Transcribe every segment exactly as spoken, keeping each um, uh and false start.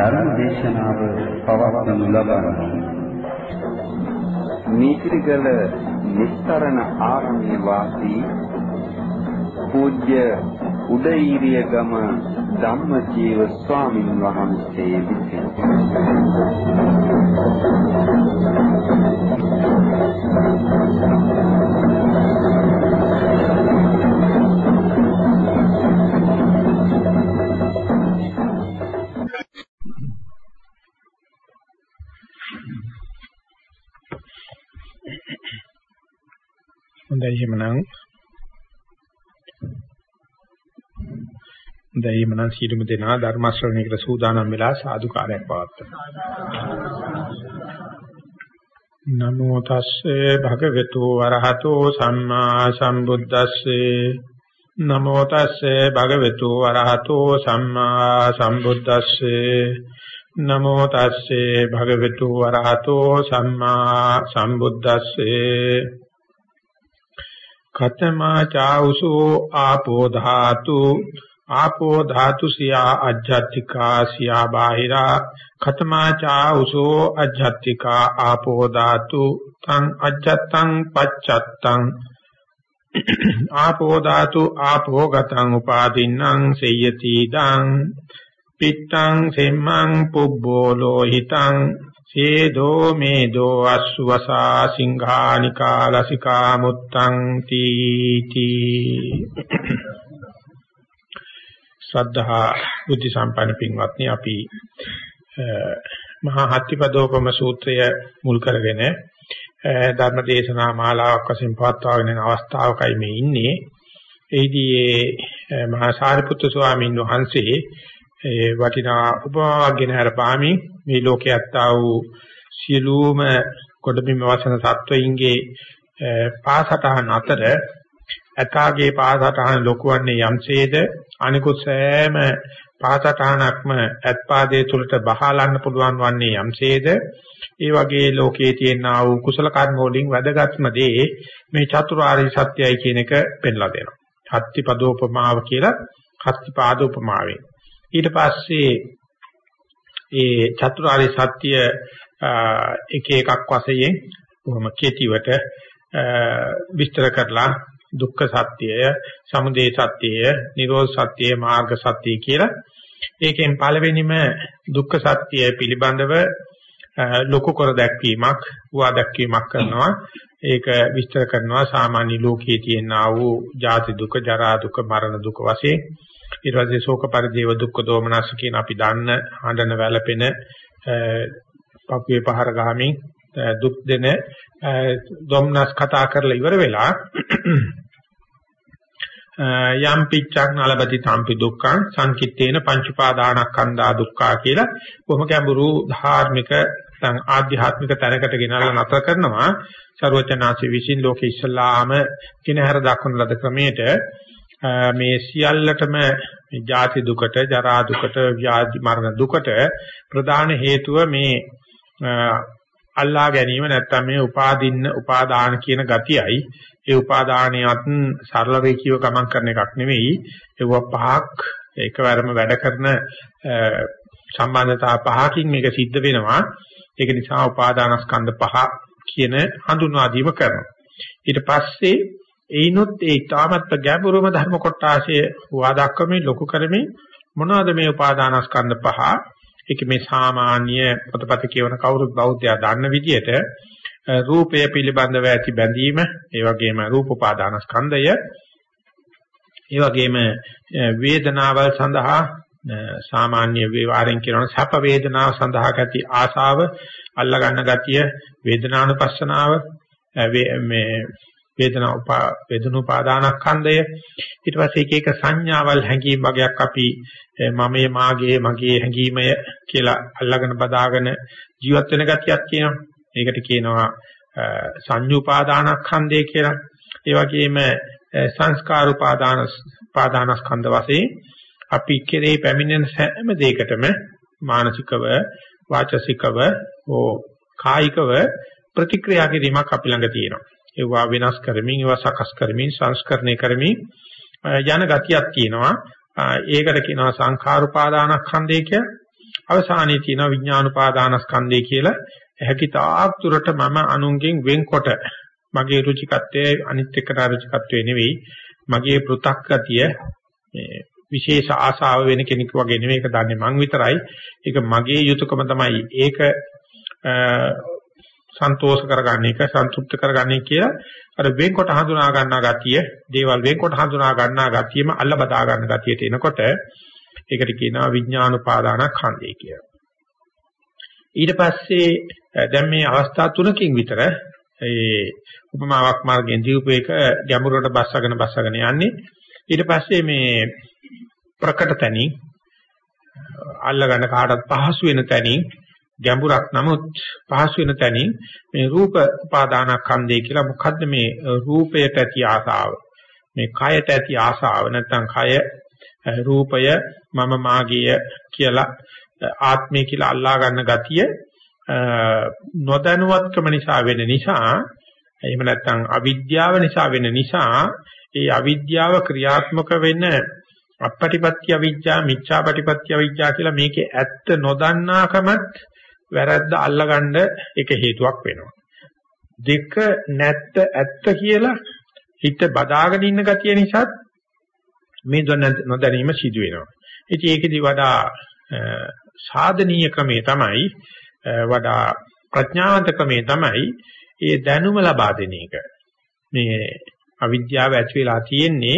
ධර්ම දේශනාව පවත්වනු ලබන්නේ නීතිගල නිස්තරණ ආරණ්‍ය වාසී පූජ්‍ය උදේීරියගම ධම්මජීව ස්වාමීන් වහන්සේ විසින් හොඳයි එහෙමනම් හොඳයි එහෙමනම් සියලුම දෙනා ධර්ම ශ්‍රවණයකට සූදානම් වෙලා සාදුකාරයක් පවත්වමු. නමෝ තස්සේ භගවතු වරහතෝ සම්මා සම්බුද්දස්සේ නමෝ තස්සේ භගවතු වරහතෝ සම්මා සම්බුද්දස්සේ නමෝ තස්සේ භගවතු වරහතෝ සම්මා සම්බුද්දස්සේ කතමා චාඋසෝ ආපෝ ධාතු ආපෝ ධාතු සියා අජ්ජත්තිකා සියා බාහිරා කතමා චාඋසෝ අජ්ජත්තිකා ආපෝ ධාතු තං අජ්ජත්තං පච්චත්තං ආපෝ ධාතු ආපෝ ගතං උපාදින්නම් සේයති දං පිත්තං සෙම්මං පුබ්බෝ ලෝහිතං සේදෝ මේදෝ අස්සවසා සිංහානිකා ලසිකා මුත්තං තීති. ශ්‍රද්ධා බුද්ධ සම්පන්න පින්වත්නි, අපි මහා හත්තිපදෝපම සූත්‍රය මුල් කරගෙන ධර්ම දේශනා මාලාවක් වශයෙන් පවත්වාගෙන යන අවස්ථාවකයි මේ ඉන්නේ. එහිදී මහා සාරිපුත්‍ර ස්වාමීන් වහන්සේ ඒ වටිනා උපමාගෙන හරපාමින් මේ ලෝකයට ආ වූ සියලුම කොඩබිම වසන සත්වයින්ගේ පාසටහන් අතර ඇතාගේ පාසටහන ලොකුවන්නේ යම්සේද අනිකුත් සෑම පාසටහනක්ම ඇත්පාදයේ තුලට බහලන්න පුළුවන් වන්නේ යම්සේද ඒ වගේ ලෝකයේ තියෙනා වූ කුසල කර්ම වලින් වැදගත්ම දේ මේ චතුරාර්ය සත්‍යයි කියන එක පෙන්ලා දෙනවා. හත්තිපදෝපමාව කියලා හත්තිපාදෝපමාවෙන් ඊට පස්සේ ඒ චතුරාර්ය සත්‍ය එක එකක් වශයෙන් කොහොම කෙටිවට විස්තර කරලා දුක්ඛ සත්‍යය, සමුදය සත්‍යය, නිරෝධ සත්‍යය, මාර්ග සත්‍යය කියලා ඒකෙන් පළවෙනිම දුක්ඛ සත්‍යය පිළිබඳව ලොකු කර දැක්වීමක්, උවා දැක්වීමක් කරනවා. ඒක විස්තර කරනවා සාමාන්‍ය ලෝකයේ තියෙනා වූ ජාති දුක, ජරා දුක, මරණ දුක වශයෙන්. ඊට පස්සේ ශෝක පරිදේව දුක්ඛ දෝමනස්ස කියන අපි දන්න හඬන වැළපෙන පපුවේ පහර ගහමින් දුක් දෙන දොම්නස් කතා කරලා ඉවර වෙලා යම් පිච්ඡක් නලබති තම්පි දුක්ඛං සංකිට්ඨේන පංච උපාදානස්කන්ධා දුක්ඛා කියලා කොහොම ගැඹුරු ධාර්මික ආධ්‍යාත්මික තැනකට ගෙනල්ලා නතර කරනවා. සර්වචනාසි විසින් ලෝකෙ ඉස්සලාම කිනහර දක්වන ලද ක්‍රමයට මේ සියල්ලටම ජාති දුකට, ජරා දුකට, ව්‍යාධි මරණ දුකට ප්‍රධාන හේතුව මේ අල්ලා ගැනීම නැත්නම් මේ උපාදින්න උපාදාන කියන ගතියයි. ඒ උපාදානියත් සරල රේඛීව ගමන් කරන එකක් නෙවෙයි. ඒව පහක් එකවරම වැඩ කරන සම්බන්ධතා පහකින් මේක සිද්ධ වෙනවා. ඒක නිසා උපාදානස්කන්ධ පහ කියන හඳුන්වා දීම කරනවා. ඊට පස්සේ ඒනොත් ඒ තාමත් ගැඹුරුම ධර්ම කොටාශය හුවා දක්වමින් ලොකු කරමින් මොනවද මේ උපාදානස්කන්ධ පහ? ඒක මේ සාමාන්‍ය පොතපත කියවන කවුරුත් බෞද්ධයා දන්න විදිහට රූපය පිළිබඳව ඇති බැඳීම, ඒ වගේම රූප උපාදානස්කන්ධය, ඒ වගේම වේදනාවල් සඳහා සාමාන්‍ය වේවාරෙන් කියනවා සැප වේදනාව සඳහා ඇති ආශාව, අල්ලා ගන්න ගතිය, වේදනානුපස්සනාව, මේ වේදනා උපා වේදනෝපාදානස්කන්ධය. ඊට පස්සේ එක එක සංඥාවල් හැඟීම් වගේක් අපි මමයේ මාගේ මගේ හැඟීමය කියලා අල්ලාගෙන බදාගෙන ජීවත් වෙන ගතියක් කියනවා. ඒකට කියනවා සංඤ්ඤුපාදානස්කන්ධය කියලා. ඒ වගේම සංස්කාර උපාදාන උපාදානස්කන්ධ වශයෙන් අපි කෙරේ පැමිණෙන සෑම දෙයකටම මානසිකව, වාචසිකව, හෝ කායිකව ප්‍රතික්‍රියා කිරීමක් අපි ළඟ තියෙනවා. ඒවා වෙනස් කරමින්, ඒවා සකස් කරමින්, සංස්කරණය කරමින් යන ගතියක් තියෙනවා. ඒකට කියනවා සංඛාර උපාදානස්කන්ධය කියලා. අවසානයේ තියෙන විඥානුපාදානස්කන්ධය කියලා හැකිතාක් දුරට මම අනුන්ගෙන් වෙන්කොට මගේ රුචිකත්වයේ අනිත් එක්කට රුචිකත්වයේ නෙවෙයි මගේ පෘථක් ගතිය මේ විශේෂ ආශාව වෙන කෙනෙක් වගේ නෙවෙයි ඒක දන්නේ මං විතරයි ඒක මගේ යුතුයකම තමයි ඒක සන්තෝෂ කරගන්න එක සන්තුෂ්ට කරගන්නේ කියලා අර වෙන්කොට හඳුනා ගන්නා ගතිය දේවල් වෙන්කොට හඳුනා ගන්නා ගතියම අල්ල බදා ගන්න ගතියට එනකොට ඒකට කියනවා විඥානුපාදානස්කන්ධය කියලා. ඊට පස්සේ දැන් මේ අවස්ථා තුනකින් විතර ඒ උපමාවක් මාර්ගයෙන් දීපේක ගැඹුරට බස්සගෙන බස්සගෙන යන්නේ ඊට පස්සේ මේ ප්‍රකට තැනින් අල්ලගන්න කාටත් පහසු වෙන තැනින් ගැඹුරක් නමුත් පහසු වෙන තැනින් මේ රූප උපාදානස්කන්ධය කියලා මොකද්ද මේ රූපයට ඇති ආසාව මේ කයට ඇති ආසාව නැත්නම් කය රූපය මම මාගේය කියලා ආත්මය කියලා අල්ලා ගන්න ගතිය නොදැනුවත්කම නිසා වෙන නිසා එහෙම නැත්නම් අවිද්‍යාව නිසා වෙන නිසා ඒ අවිද්‍යාව ක්‍රියාත්මක වෙන අපපටිපත්‍ය අවිද්‍යාව මිච්ඡාපටිපත්‍ය අවිද්‍යාව කියලා මේකේ ඇත්ත නොදන්නාකමත් වැරද්ද අල්ලගන්න එක හේතුවක් වෙනවා දෙක නැත්ත ඇත්ත කියලා හිත බදාගෙන ඉන්න ගතිය නිසා මේ නොදැනීම සිදු වෙනවා ඉතින් ඒකෙදි වඩා සාධනීය ක්‍රමේ තමයි වඩා ප්‍රඥාවන්ත ක්‍රමේ තමයි ඒ දැනුම ලබා දෙන එක මේ අවිද්‍යාව ඇති වෙලා තියෙන්නේ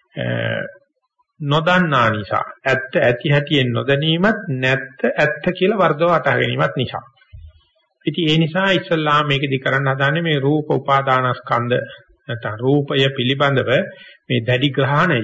නොදන්නා නිසා ඇත්ත ඇති හැටියෙන් නොදැනීමත් නැත්ත ඇත්ත කියලා වර්ධව වටහා ගැනීමත් නිසා. ඉතින් ඒ නිසා ඉස්සල්ලා මේකෙදි කරන්න හදාන්නේ මේ රූප උපාදානස්කන්ධ නැත්නම් රූපය පිළිබඳව මේ දැඩි ග්‍රහණය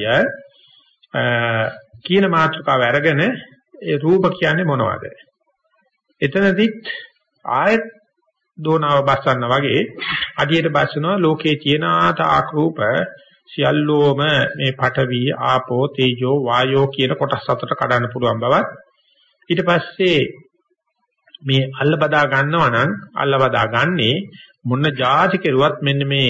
කියන මාතෘකාව අරගෙන ඒ රූප කියන්නේ මොනවද? එතනදිත් ආයත් දෝනාව බස්සන්න වගේ අඩියට බස්සනවා ලෝකේ තියෙන ආතාක් රූප සියල්ලෝම මේ පඨවි ආපෝ තේජෝ වායෝ කියන කොටස් හතට කඩන්න පුළුවන් බවත් ඊට පස්සේ මේ අල්ල බදා ගන්නවා නම් අල්ල බදා ගන්නේ මොන જાති කෙරුවත් මෙන්න මේ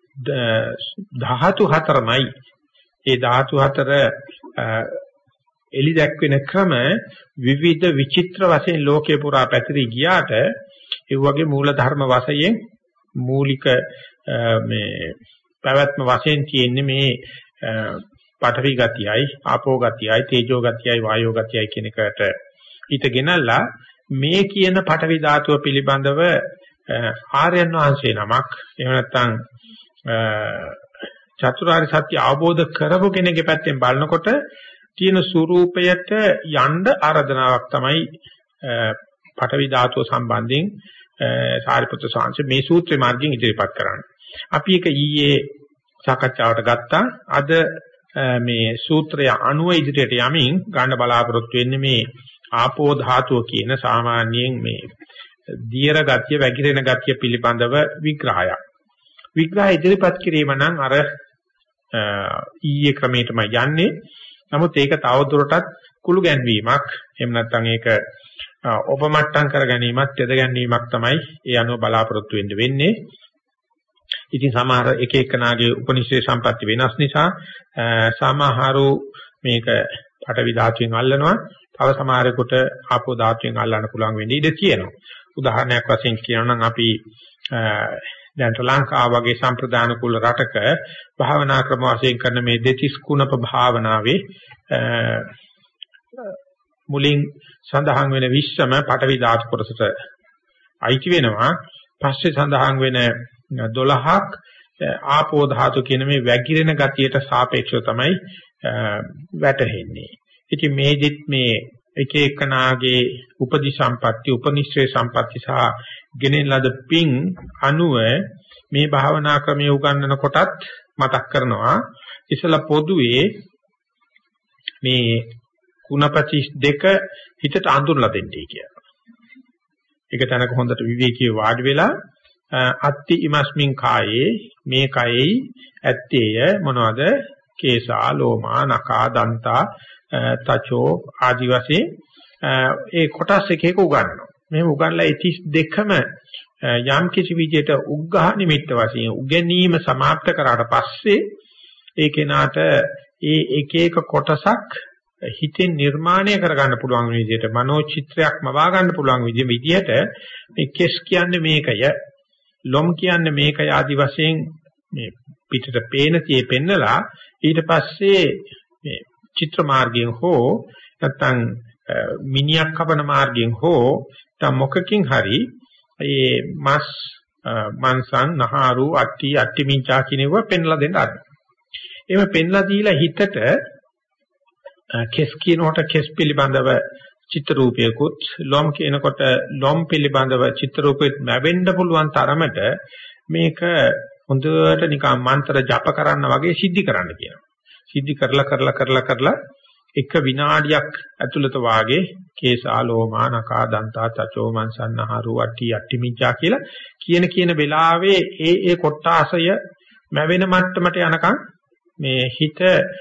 ධාතු හතරමයි ඒ ධාතු හතර එලි දැක්වෙන ක්‍රම විවිධ විචිත්‍ර වශයෙන් ලෝකේ පුරා පැතිරී ගියාට ඒ වගේ මූල ධර්ම වශයෙන් මූලික මේ පැවැත්ම වශයෙන් තියෙන්නේ මේ පඨවි ගතියයි ආපෝ ගතියයි තේජෝ ගතියයි වායෝ ගතියයි කියන එකට හිත ගෙනල්ලා මේ කියන පඨවි ධාතුව පිළිබඳව ආර්යයන් වහන්සේ නමක් එහෙම නැත්නම් චතුරාර්ය සත්‍ය අවබෝධ කරපු කෙනෙක්ගේ පැත්තෙන් බලනකොට තියෙන ස්වરૂපයට යන්න ආරාධනාවක් තමයි පඨවි ධාතුව සම්බන්ධයෙන් සාරිපුත්‍ර සාංශ මේ සූත්‍රේ මාර්ගයෙන් ඉදිරිපත් කරන්නේ. අපි එක ඊයේ සාකච්ඡාවට ගත්තා. අද මේ සූත්‍රය අනුව ඉදිරියට යමින් ගන්න බලාපොරොත්තු වෙන්නේ මේ ආපෝ ධාතුව කියන සාමාන්‍යයෙන් මේ දියර ගතිය වැగిරෙන ගතිය පිළිබඳව විග්‍රහයක්. විග්‍රහය ඉදිරිපත් කිරීම නම් අර ඊයේ ක්‍රමයටම යන්නේ. නමුත් ඒක තවදුරටත් කුළු ගැන්වීමක් එහෙම නැත්නම් ඒක ඔපමට්ටම් කර ගැනීමක් තෙද ගැනීමක් තමයි ඒ අනුව බලාපොරොත්තු වෙන්න වෙන්නේ. ඉතින් සමහර එක එකනාගේ උපනිෂේ සම්පatti වෙනස් නිසා සමහරු මේක පඨවි ධාතුවෙන් අල්ලනවා. තව සමහරෙකුට ආපෝ ධාතුවෙන් අල්ලන්න පුළුවන් වෙන්නේ ඉඩ තියෙනවා. උදාහරණයක් වශයෙන් කියනවා නම් අපි දැන් ශ්‍රී ලංකාව වගේ සම්ප්‍රදාන කුල රටක භාවනා ක්‍රම වශයෙන් කරන මේ දෙතිස් කුණප භාවනාවේ මුලින් සඳහන් වෙන විශ්වම පඨවි ධාතු කොටසට අයිති වෙනවා. පස්සේ සඳහන් වෙන දොළහක් ආපෝ ධාතු කියන මේ වැగిරෙන ගතියට සාපේක්ෂව තමයි වැටහෙන්නේ. ඉතින් මේදිත් මේ එක එකනාගේ උපදි සම්පatti උපනිශ්‍රේ සම්පatti සහ ගෙනෙන ලද පිං අනුව මේ භාවනා ක්‍රමයේ උගන්වන කොටත් මතක් කරනවා. ඉතලා පොදුවේ මේ කුණපතිස් දෙක හිතට අඳුරලා දෙන්නේ කියලා. ඒක තනක හොඳට විවේකීව වාඩි වෙලා අත්ති ඉමස්මින් කායේ මේ කයෙහි ඇත්තේය මොනවද? කේසා ලෝමා නකා දන්තා තචෝ ආදි වශයෙන් ඒ කොටස් එක එක උගන්වනවා. මේ උගන්ලා ඒ තිස් දෙකම යම් කිසි විදිහට උග්ඝහ නිමිත්ත වශයෙන් උගෙනීම સમાપ્ત කරාට පස්සේ ඒ කෙනාට ඒ එක එක කොටසක් හිතෙන් නිර්මාණය කරගන්න පුළුවන් විදිහට මනෝ චිත්‍රයක් මවා ගන්න පුළුවන් විදිහට මේ කෙස් කියන්නේ මේකය, ලොම් කියන්නේ මේකය ආදි වශයෙන් මේ පිටට පේන tie පෙන්නලා ඊට පස්සේ මේ චිත්‍ර මාර්ගයෙන් හෝ නැත්නම් මිනියක් කපන මාර්ගයෙන් හෝ තම මොකකින් හරි ඒ මස් මන්සන් නහාරු අට්ටි අට්ටි මිංචා කියනව පෙන්ලා දෙන්න අර. එහෙම පෙන්ලා දීලා හිතට කෙස් කියනකොට කෙස් පිළිබඳව චිත්‍ර රූපයකුත් ලොම් කියනකොට ලොම් පිළිබඳව චිත්‍ර රූපෙත් ලැබෙන්න පුළුවන් තරමට මේක හොඳට නිකන් මන්ත්‍ර ජප කරන්න වගේ සිද්ධි කරන්න කියනවා. සිද්ධි කරලා කරලා කරලා කරලා එක විනාඩියක් ඇතුළත වාගේ කේසාලෝමා නකා දන්තා චචෝ මන්සන්නහරු අට්ටි අට්ටි මිච්ඡා කියලා කියන කියන වෙලාවේ ඒ ඒ කොටාසය මැවෙන මට්ටමට යනකම් මේ හිත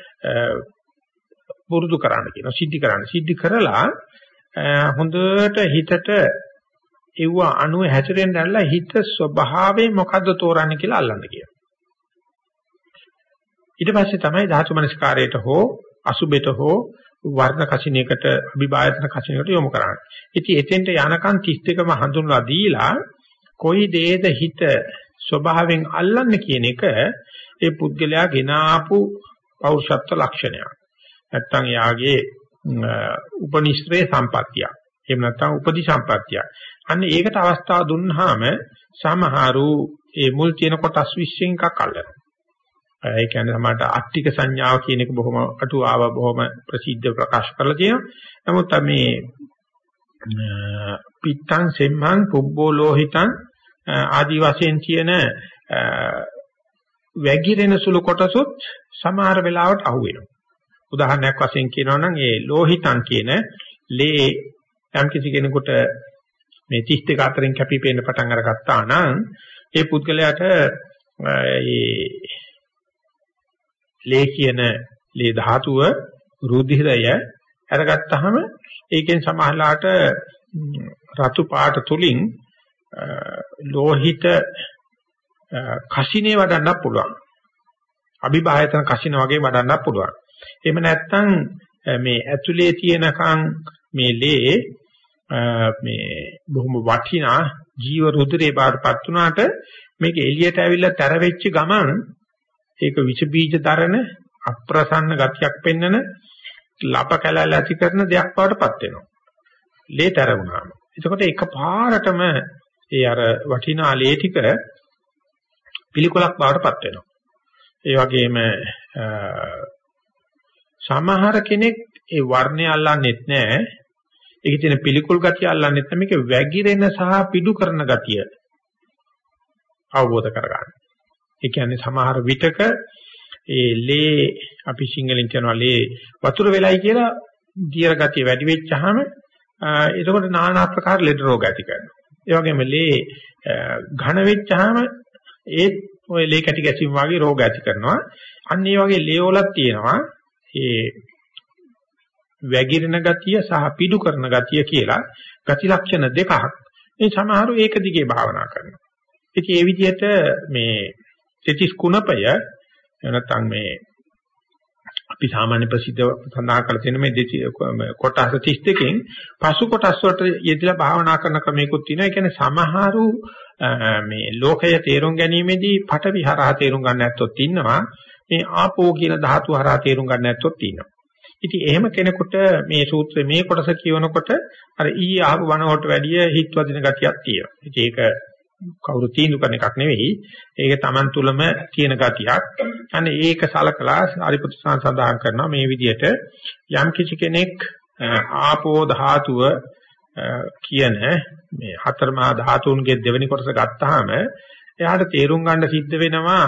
පුරුදු කරන්න කියනවා. සිද්ධි කරන්න. සිද්ධි කරලා හොඳට හිතට ඒව අණුව හැසිරෙන්න ඇල්ලා හිත ස්වභාවයෙන් මොකද්ද තෝරන්නේ කියලා අල්ලන්න කියනවා. ඊට පස්සේ තමයි ධාතු මනස්කාරයට හෝ අසුබෙට හෝ වර්ණ කසිනයකට අභිභායතන කසිනයකට යොමු කරන්නේ. ඉතින් එතෙන්ට යනකම් තිස් දෙකම හඳුන්වලා දීලා කොයි දේද හිත ස්වභාවයෙන් අල්ලන්නේ කියන එක ඒ පුද්ගලයා ගෙනාපු පෞරුෂත්ව ලක්ෂණයක්. නැත්තම් යාගේ උපනිශ්‍රේ සම්පත්තිය. එහෙම නැත්තම් උපදි සම්පත්තිය. අන්න ඒකට අවස්ථාව දුන්නාම සමහරු ඒ මුල් තියෙන කොටස් විශ්ෙන් එකක් අල්ලනවා. ඒ කියන්නේ සමහරට අට්ටික සංඥාව කියන එක බොහොම අටුවාව බොහොම ප්‍රසිද්ධ ප්‍රකාශ කරලා තියෙනවා. නමුත් මේ පිත්තං සෙම්මං පුබ්බෝ ලෝහිතං ආදි වශයෙන් කියන වැగిරෙන සුළු කොටසුත් සමහර වෙලාවට අහුවෙනවා. උදාහරණයක් වශයෙන් කියනවා නම් ඒ ලෝහිතං කියන ලේ යම් කිසි කෙනෙකුට මේ තිස් දෙක අතරින් කැපිපෙන්න පටන් අරගත්තා නම් ඒ පුද්ගලයාට ඒ ලේ කියන ලේ ධාතුව රුධිරය අරගත්තාම ඒකෙන් සමහරලාට රතු පාට තුලින් ලෝහිත කසිනේ වඩන්නත් පුළුවන්. අභිභායතන කසින වගේ වඩන්නත් පුළුවන්. එහෙම නැත්නම් මේ ඇතුලේ තියෙනකන් මේ ලේ මේ බොහොම වටිනා ජීව රුධිරේ බාටපත් වුණාට මේක එළියට ඇවිල්ලා තර වෙච්ච ගමන් ඒක විස බීජ දරන අප්‍රසන්න ගතියක් පෙන්නන ලප කැලැල ඇති කරන දෙයක් බවටපත් වෙනවා. ලේ තර වුණාම. එතකොට එකපාරටම ඒ අර වටිනා ලේ ටික පිළිකොලක් බවටපත් වෙනවා. ඒ වගේම සමහර කෙනෙක් ඒ වර්ණය අල්ලන්නෙත් නැහැ. ඒකේ තියෙන පිළිකුල් ගතිය අල්ලන්නෙත් නැහැ. මේක වැగిරෙන සහ පිඩු කරන ගතිය අවබෝධ කරගන්න. ඒ කියන්නේ සමහර විටක ඒ ලේ අපි සිංහලෙන් කියනවා ලේ වතුර වෙලයි කියලා දියර ගතිය වැඩි වෙච්චාම එතකොට নানা ආකාර ලෙඩ රෝග ඇති කරනවා. ඒ වගේම ලේ ඝන වෙච්චාම ඒත් ඔය ලේ කැටි ගැසීම් වගේ රෝග ඇති කරනවා. අන්න ඒ වගේ ලේ වලක් තියෙනවා ඒ වැగిරෙන ගතිය සහ පිඩු කරන ගතිය කියලා ගති ලක්ෂණ දෙකක්. මේ සමහරු ඒක දිගේ භාවනා කරනවා. ඉතින් ඒ විදිහට මේ තෙතිස් කුණපය නැත්නම් මේ අපි සාමාන්‍ය ප්‍රසිද්ධ සඳහන් කරලා තියෙන මේ කොටස් තිස් දෙකෙන් පසු කොටස් වලට යෙදලා භාවනා කරන ක්‍රමයකුත් තියෙනවා. ඒ කියන්නේ සමහරු මේ ලෝකය තේරුම් ගැනීමේදී පට විහරහ තේරුම් ගන්න නැත්තොත් ඉන්නවා. මේ ආපෝ කියන ධාතු හරහා තේරුම් ගන්න නැත්තොත් ඉන්නවා. ඉතින් එහෙම කෙනෙකුට මේ සූත්‍රයේ මේ කොටස කියනකොට අර ඊයේ ආපු වනවට වැඩිය හිත් වදින ගතියක් තියෙනවා. ඉතින් ඒක කවුරු තීන්දුව කරන එකක් නෙවෙයි. ඒක Taman තුලම තියෙන ගතියක්. අනේ ඒක සලකලා අරිපුත් සඳහන් කරනවා මේ විදිහට යම් කිසි කෙනෙක් ආපෝ ධාතුව කියන මේ හතරමහා ධාතුන්ගේ දෙවෙනි කොටස ගත්තාම එයාට තේරුම් ගන්න සිද්ධ වෙනවා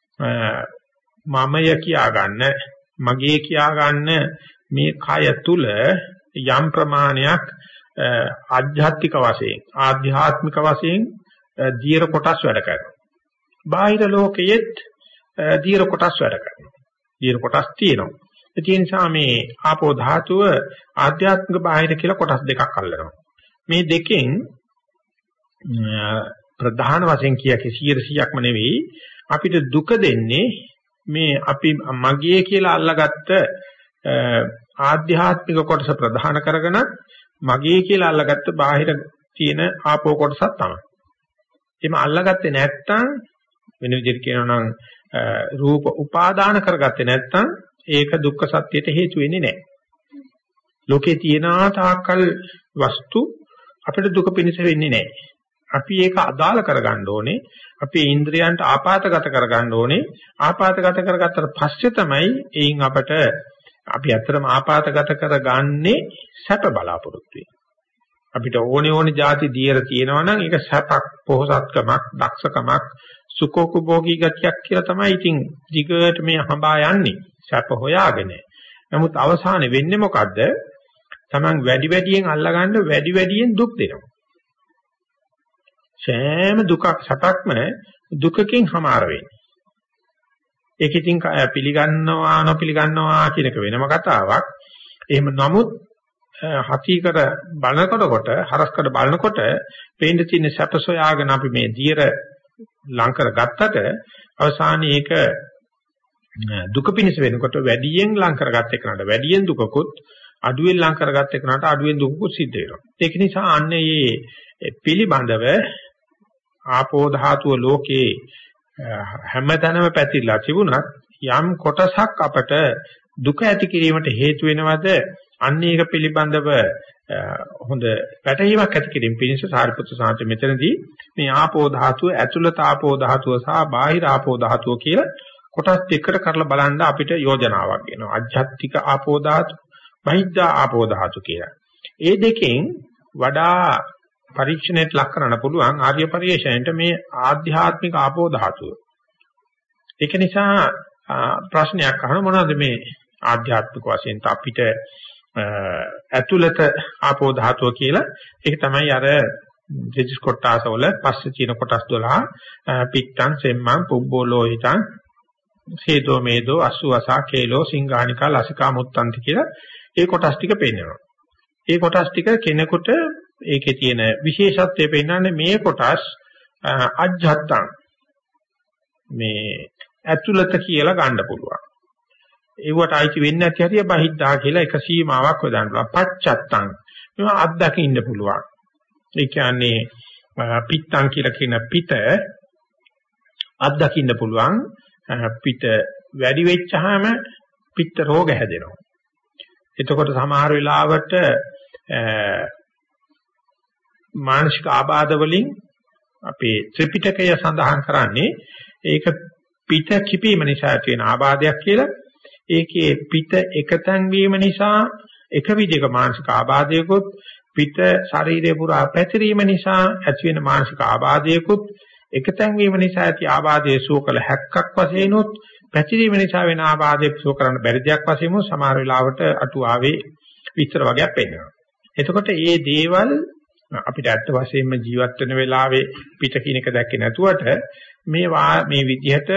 මමය කියා ගන්න මගේ කියා ගන්න මේ කය තුල යම් ප්‍රමාණයක් ආධ්‍යාත්මික වශයෙන් ආධ්‍යාත්මික වශයෙන් දීර්ඝ කොටස් වැඩ කරනවා. බාහිර ලෝකයේත් දීර්ඝ කොටස් වැඩ කරනවා. දීර්ඝ කොටස් තියෙනවා. ඒ නිසා මේ ආපෝ ධාතුව ආධ්‍යාත්මික බාහිර කියලා කොටස් දෙකක් අල්ලනවා. මේ දෙකෙන් ප්‍රධාන වශයෙන් කිය කීයක්ම නෙවෙයි අපිට දුක දෙන්නේ මේ අපි මගේ කියලා අල්ලාගත්ත ආධ්‍යාත්මික කොටස ප්‍රධාන කරගෙන මගේ කියලා අල්ලගත්ත බාහිර තියෙන ආපෝ කොටසක් තමයි. එimhe අල්ලගත්තේ නැත්නම් වෙන විදිහට කියනවා නම් රූප උපාදාන කරගත්තේ නැත්නම් ඒක දුක්ඛ සත්‍යයට හේතු වෙන්නේ නැහැ. ලෝකේ තියෙන තාක්කල් වස්තු අපිට දුක පිණිස වෙන්නේ නැහැ. අපි ඒක අදාළ කරගන්න ඕනේ. අපේ ඉන්ද්‍රයන්ට ආපాతගත කරගන්න ඕනේ. ආපాతගත කරගත්තට පස්සේ තමයි එයින් අපට අපි ඇත්තටම ආපాతගත කරගන්නේ සැප බලාපොරොත්තු වෙන්නේ. අපිට ඕනේ ඕනේ જાති දියර තියෙනවා නම් ඒක සැපක්, පොහසත්කමක්, දක්ෂකමක්, සුඛෝපභෝගී ගතියක් කියලා තමයි ඉතින් දිගට මේ හඹා යන්නේ. සැප හොයාගෙන. නමුත් අවසානයේ වෙන්නේ මොකද්ද? Taman වැඩි වැඩියෙන් අල්ලගන්න වැඩි වැඩියෙන් දුක් දෙනවා. සෑම දුකක් සැපක්ම දුකකින් හමාර වෙන්නේ. ඒක ඉතින් පිළිගන්නවා නොපිළිගන්නවා කියන එක වෙනම කතාවක්. එහෙම නමුත් හතිකර බලනකොට කොට හරස්කඩ බලනකොට පේන්න තියෙන සැප සොයාගෙන අපි මේ දියර ලං කර ගත්තට අවසානයේ ඒක දුක පිණිස වෙනකොට වැඩියෙන් ලං කරගත්ත එකනට වැඩියෙන් දුකකුත් අඩුවෙන් ලං කරගත්ත එකනට අඩුවෙන් දුකකුත් සිද්ධ වෙනවා. ඒක නිසා අන්නේ මේ පිළිබඳව ආපෝ ධාතුව ලෝකේ හැමතැනම පැතිරලා තිබුණත් යම් කොටසක් අපට දුක ඇති කිරීමට හේතු වෙනවද අන්න ඒක පිළිබඳව හොඳ පැටහීමක් ඇති කිරීම පිණිස සාරිපුත්‍ර සාන්ත මෙතනදී මේ ආපෝ ධාතුව ඇතුළත ආපෝ ධාතුව සහ බාහිර ආපෝ ධාතුව කියලා කොටස් දෙකකට කරලා බලන්න අපිට යෝජනාවක් එනවා. අධ්‍යාත්මික ආපෝ ධාතු, බහිද්ධා ආපෝ ධාතු කියලා. ඒ දෙකෙන් වඩා පරීක්ෂණයට ලක් කරන්න පුළුවන් ආර්ය පරිශ්‍රයෙන්ට මේ ආධ්‍යාත්මික ආපෝ ධාතුව. ඒක නිසා ප්‍රශ්නයක් අහන මොනවද මේ ආධ්‍යාත්මික වශයෙන් අපිට ඇතුළත ආපෝ ධාතුව කියලා. ඒක තමයි අර දෙජිස් කොටස වල පස්සේ තියෙන කොටස් දොළහ පිට්ටං සෙම්මං පුබ්බෝලෝහිතං සේතෝ මේදෝ අසුවසා කේලෝ සිංගානිකා ලසිකා මුත්තන්ති කියලා ඒ කොටස් ටික පෙන්නනවා. ඒ කොටස් ටික කෙනෙකුට ඒකේ තියෙන විශේෂත්වය පෙන්නන්නේ මේ කොටස් අජ්ජත්තං මේ ඇතුළත කියලා ගන්න පුළුවන්. ඒවට අයිති වෙන්නේ නැති හරිය බහිද්දා කියලා එක සීමාවක් හොදන්න පුළුවන්. පච්චත්තං මේවා අත්දකින්න පුළුවන්. ඒ කියන්නේ පිත්තං කියලා කියන පිට අත්දකින්න පුළුවන්. පිට වැඩි වෙච්චාම පිත්ත රෝග හැදෙනවා. එතකොට සමහර වෙලාවට මානසික ආබාධ වලින් අපේ ත්‍රිපිටකය සඳහන් කරන්නේ ඒක පිට කිපීම නිසා ඇති වෙන ආබාධයක් කියලා. ඒකේ පිට එකතෙන් වීම නිසා එක විදිහක මානසික ආබාධයකොත් පිට ශරීරය පුරා පැතිරීම නිසා ඇති වෙන මානසික ආබාධයකොත් එකතෙන් වීම නිසා ඇති ආබාධයේ සුවකල හැක්කක් වශයෙන් උත් පැතිරීම නිසා වෙන ආබාධයේ සුව කරන්න බැරි දෙයක් වශයෙන් උත් සමහර වෙලාවට අටුවාවේ විස්තර වගේක් පෙන්නනවා. එතකොට මේ දේවල් අපිට ඇත්ත වශයෙන්ම ජීවත් වෙන වෙලාවේ පිට කියන එක දැක්කේ නැතුවට මේ මේ විදිහට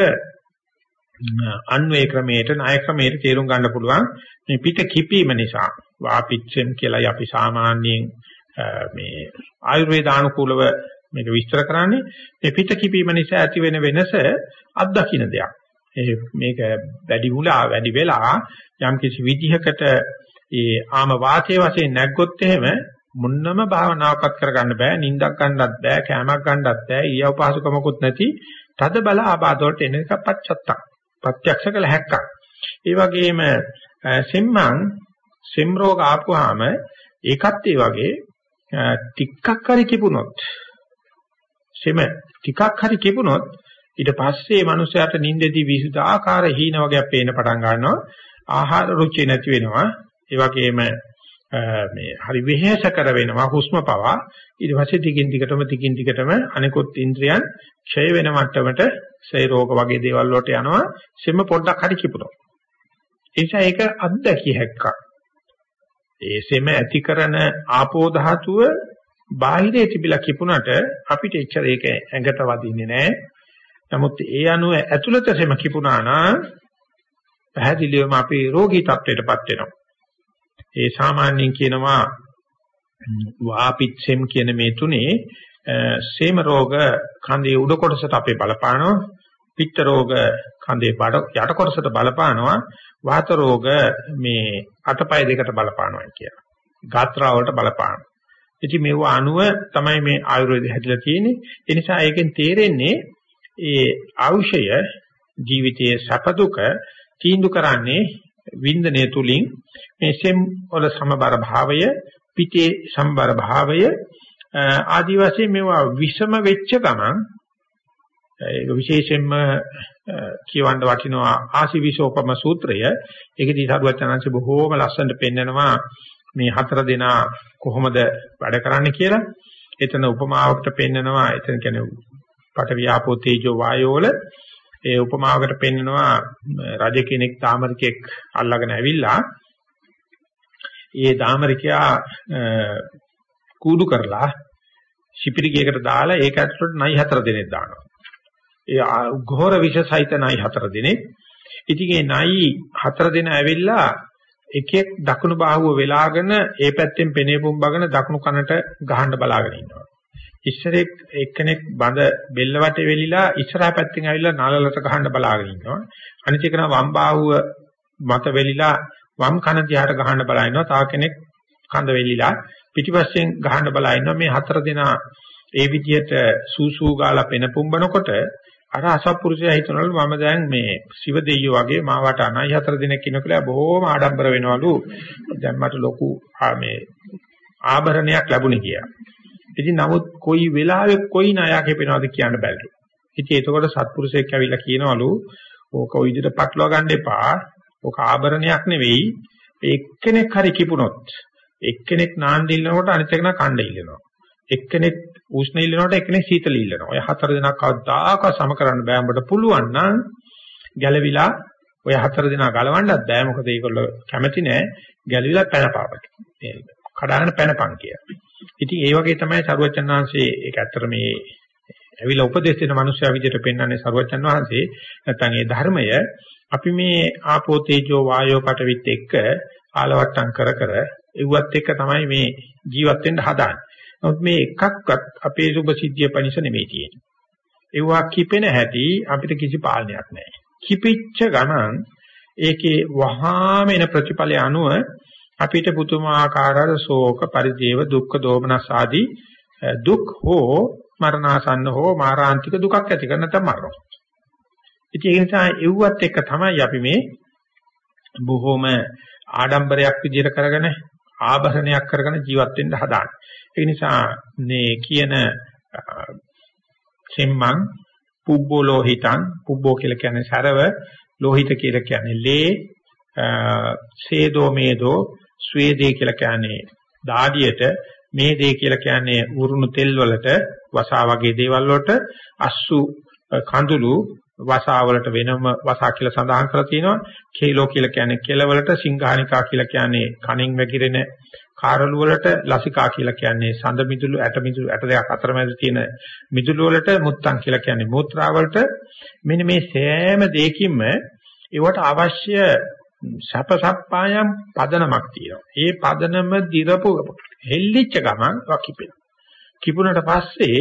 අන්වේ ක්‍රමයට ණය ක්‍රමයට තේරුම් ගන්න පුළුවන් මේ පිට කිපීම නිසා වාපිච්චෙන් කියලායි අපි සාමාන්‍යයෙන් මේ ආයුර්වේදානුකූලව මේක විස්තර කරන්නේ මේ පිට කිපීම නිසා ඇති වෙන වෙනස අත්දකින්න දෙයක්. ඒ මේක වැඩි මුලා වැඩි වෙලා යම් කිසි විදිහකට ඒ ආම වාතයේ වශයෙන් නැග්ගොත් එහෙම මුන්නම භාවනාවක්වත් කරගන්න බෑ, නිින්දක් ගන්නත් බෑ, කැමක් ගන්නත් බෑ, ඊයව පහසුකමකුත් නැති තද බල ආබාධ වලට එන එක පච්චත්තක්. ප්‍රත්‍යක්ෂ කළ හැක්කක්. ඒ වගේම සෙම්මන් සෙම් රෝග ආපුවාම ඒකත් ඒ වගේ ටිකක් හරි කිපුණොත් සෙම ටිකක් හරි කිපුණොත් ඊට පස්සේ මනුස්සයාට නිින්දෙදී විවිධාකාර හීන වගේක් පේන්න පටන් ගන්නවා. ආහාර රුචි නැති වෙනවා. ඒ වගේම මේ හරි වෙහෙසකර වෙනවා හුස්ම පවා. ඊට පස්සේ ටිකින් ටිකටම ටිකින් ටිකටම අනිකුත් ඉන්ද්‍රියන් ක්ෂය වෙන මට්ටමට ක්ෂය රෝග වගේ දේවල් වලට යනවා. සෙම පොඩ්ඩක් හරි කිපුණා. ඒ නිසා ඒක අත්දැකිය හැක්කක්. ඒ සෙම ඇති කරන ආපෝ ධාතුව බාහිරේ තිබිලා කිපුණට අපිට එච්චර ඒක ඇඟට වදින්නේ නැහැ. නමුත් ඒ අනුව ඇතුළත සෙම කිපුණා නම් පැහැදිලිවම අපි රෝගී තත්ත්වයටපත් වෙනවා. ඒ සාමාන්‍යයෙන් කියනවා වාපිච්චෙම් කියන මේ තුනේ සේම රෝග කඳේ උඩ කොටසට අපේ බලපානවා. පිත්ත රෝග කඳේ බඩ යට කොටසට බලපානවා, වාත රෝග මේ අතපය දෙකට බලපානවා කියලා. ගාත්‍රා වලට බලපානවා. ඉතින් මේව අණුව තමයි මේ ආයුර්වේදය හැදලා තියෙන්නේ. ඒ නිසා ඒකෙන් තේරෙන්නේ ඒ ඖෂය ජීවිතයේ සැප දුක තීන්දුව කරන්නේ වින්දනය තුලින් මේ සෙම් වල සමබර භාවය, පිටේ සමබර භාවය ආදි වශයෙන් මේවා විෂම වෙච්ච ගමන් ඒක විශේෂයෙන්ම කියවන්න වටිනවා ආසිවිසෝපම සූත්‍රය. ඒකදී සරුවචනංශ බොහෝම ලස්සනට පෙන්නනවා මේ හතර දෙනා කොහොමද වැඩ කරන්නේ කියලා. එතන උපමාවකට පෙන්නනවා. එතන කියන්නේ පඨවි ආපෝ තේජෝ වායෝ වල ඒ උපමාවකට පෙන්නනවා රජ කෙනෙක් තාමරිකෙක් අල්ලගෙන ඇවිල්ලා ඒ තාමරිකයා කූඩු කරලා ශිපිරිගයකට දාලා ඒක ඇතුළට නයි හතර දෙනෙක් දානවා. ඒ ඝෝර විෂ සහිත නයි හතර දෙනෙක්. ඉතින් ඒ නයි හතර දෙනා ඇවිල්ලා එකෙක් දකුණු බාහුව වෙලාගෙන ඒ පැත්තෙන් පෙනේ පුම්බගෙන දකුණු කනට ගහන්න බලාගෙන ඉන්නවා. ඉස්සරෙක් එක්කෙනෙක් බඳ බෙල්ල වටේ වෙලිලා ඉස්සරහා පැත්තෙන් ඇවිල්ලා නලලට ගහන්න බලාගෙන ඉන්නවා. අනිත් එකන වම් බාහුව මත වෙලිලා වම් කන දිහාට ගහන්න බලා ඉන්නවා. තව කෙනෙක් කඳ වෙලිලා පිටිපස්සෙන් ගහන්න බලා ඉන්නවා. මේ හතර දෙනා ඒ විදිහට සූසූ ගාලා පෙන පුම්බනකොට අර අසත්පුරුෂයා හිතනවලු මම දැන් මේ සිව දෙයියෝ වගේ මාවට අනයි හතර දිනක් ඉන්න කියලා බොහොම ආඩම්බර වෙනවලු. දැන් මට ලොකු මේ ආභරණයක් ලැබුණේ කියලා. ඉතින් නමුත් කොයි වෙලාවෙ කොයි ණයක් හපෙනවද කියන්න බැලු. ඉතින් එතකොට සත්පුරුෂයෙක් ඇවිල්ලා කියනවලු ඕක ඔය විදිහට පටලවා ගන්න එපා. ඕක ආභරණයක් නෙවෙයි. එක්කෙනෙක් හරි කිපුණොත් එක්කෙනෙක් නාන්න ඉල්ලනකොට අනිත් කෙනා කණ්ඩ ඉල්ලනවා. එක්කෙනෙක් උෂ්ණ ඉල්ලනකොට එක්කෙනෙක් සීතල ඉල්ලනවා. ඔය හතර දෙනා කවදාකවත් සම කරන්න බෑ. උඹට පුළුවන් නම් ගැලවිලා ඔය හතර දෙනා ගලවන්නත් බෑ. මොකද ඒගොල්ලෝ කැමති නෑ. ගැලවිලා පැනපාපට. ඒ කඩාගෙන පැනපන් කියලා. ඉතින් ඒ වගේ තමයි සරුවචන් වහන්සේ ඒක ඇත්තට මේ ඇවිල්ලා උපදේශ දෙන මිනිස්සයා විදිහට පෙන්වන්නේ සරුවචන් වහන්සේ. නැත්නම් ඒ ධර්මය අපි මේ ආපෝ තේජෝ වායෝ පඨවිත් එක්ක ආලවට්ටම් කර කර එව්වත් එක්ක තමයි මේ ජීවත් වෙන්න හදාන්නේ. නමුත් මේ එකක්වත් අපේ සුභ සිද්ධිය පනිස නෙමෙයි තියෙන්නේ. ඒවා කිපෙන හැටි අපිට කිසි පාලනයක් නැහැ. කිපිච්ච ගමන් ඒකේ වහාම එන ප්‍රතිඵලය අනුව අපිට පුතුමාකාර ශෝක පරිදේව දුක්ඛ දෝමනස් ආදී දුක් හෝ මරණාසන්න හෝ මාරාන්තික දුකක් ඇති කරන නැත්නම් මරනවා. ඉතින් ඒ නිසා එව්වත් එක්ක තමයි අපි මේ බොහොම ආඩම්බරයක් විදිහට කරගෙන ආභරණයක් කරගෙන ජීවත් වෙන්න හදාන්නේ. ඒ නිසා මේ කියන සෙම්මන් පුබ්බෝ ලෝහිතං පුබ්බෝ කියලා කියන්නේ සරව ලෝහිත කියලා කියන්නේ ලේ සේදෝ මේදෝ ස්වේදේ කියලා කියන්නේ දාඩියට මේදේ කියලා කියන්නේ උරුණු තෙල් වලට වසා වගේ දේවල් වලට අස්සු කඳුළු වසා වලට වෙනම වසා කියලා සඳහන් කරලා තියෙනවා. කේලෝ කියලා කියන්නේ කෙල වලට, සිංහානිකා කියලා කියන්නේ කණින් වැగిරෙන කාරළු වලට, ලසිකා කියලා කියන්නේ සඳ මිදුළු, ඇට මිදුළු, ඇට දෙකක් අතරමැද තියෙන මිදුළු වලට, මුත්තන් කියලා කියන්නේ මූත්‍රා වලට. මෙන්න මේ සෑම දෙයකින්ම ඒවට අවශ්‍ය සපසප්පායම් පදනමක් තියෙනවා. ඒ පදනම දිරපු හෙල්ලිච්ච ගමන් වකිපෙනවා. කිපුණට පස්සේ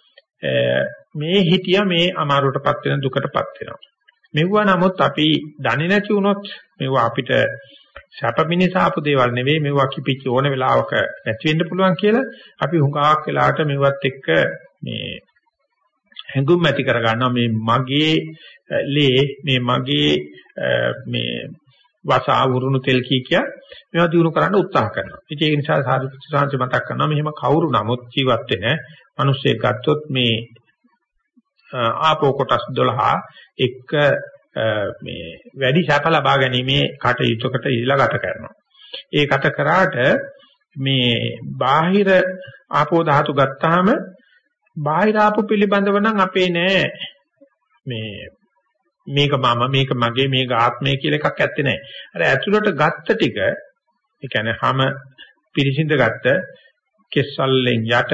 මේ හිතිය මේ අමාරුවටපත් වෙන දුකටපත් වෙනවා. මෙවුවා නමුත් අපි දන්නේ නැති වුණොත් මෙවුවා අපිට සැප මිනිස ආපු දේවල් නෙවෙයි, මෙවුවා කිපිච්ච ඕන වෙලාවක නැති වෙන්න පුළුවන් කියලා අපි හුඟක් වෙලාවට මෙවුවත් එක්ක මේ හැඟුම් ඇති කර ගන්නවා. මේ මගේ ලේ, මේ මගේ මේ වසා වුරුණු තෙල් කී කිය මේවා දිනු කරන්න උත්සාහ කරනවා. ඉතින් ඒ නිසා සාධුත්‍ය සාංශ මතක් කරනවා මෙහෙම කවුරු නමුත් ජීවත් වෙන මිනිස්සෙක් ගත්තොත් මේ ආපෝ කොටස් දොළහ එක මේ වැඩි සැප ලබා ගැනීමේ කටයුතුකට ඉලා ගත කරනවා. ඒ ගත කරාට මේ බාහිර ආපෝ ධාතු ගත්තාම බාහිර ආපෝ පිළිබඳව නම් අපේ නෑ මේ මේක මම මේක මගේ මේක ආත්මය කියලා එකක් ඇත්තේ නැහැ. අර ඇතුළට ගත්ත ටික, ඒ කියන්නේ හැම පිරිසිඳ ගත්ත කෙස්සල්ලෙන් යට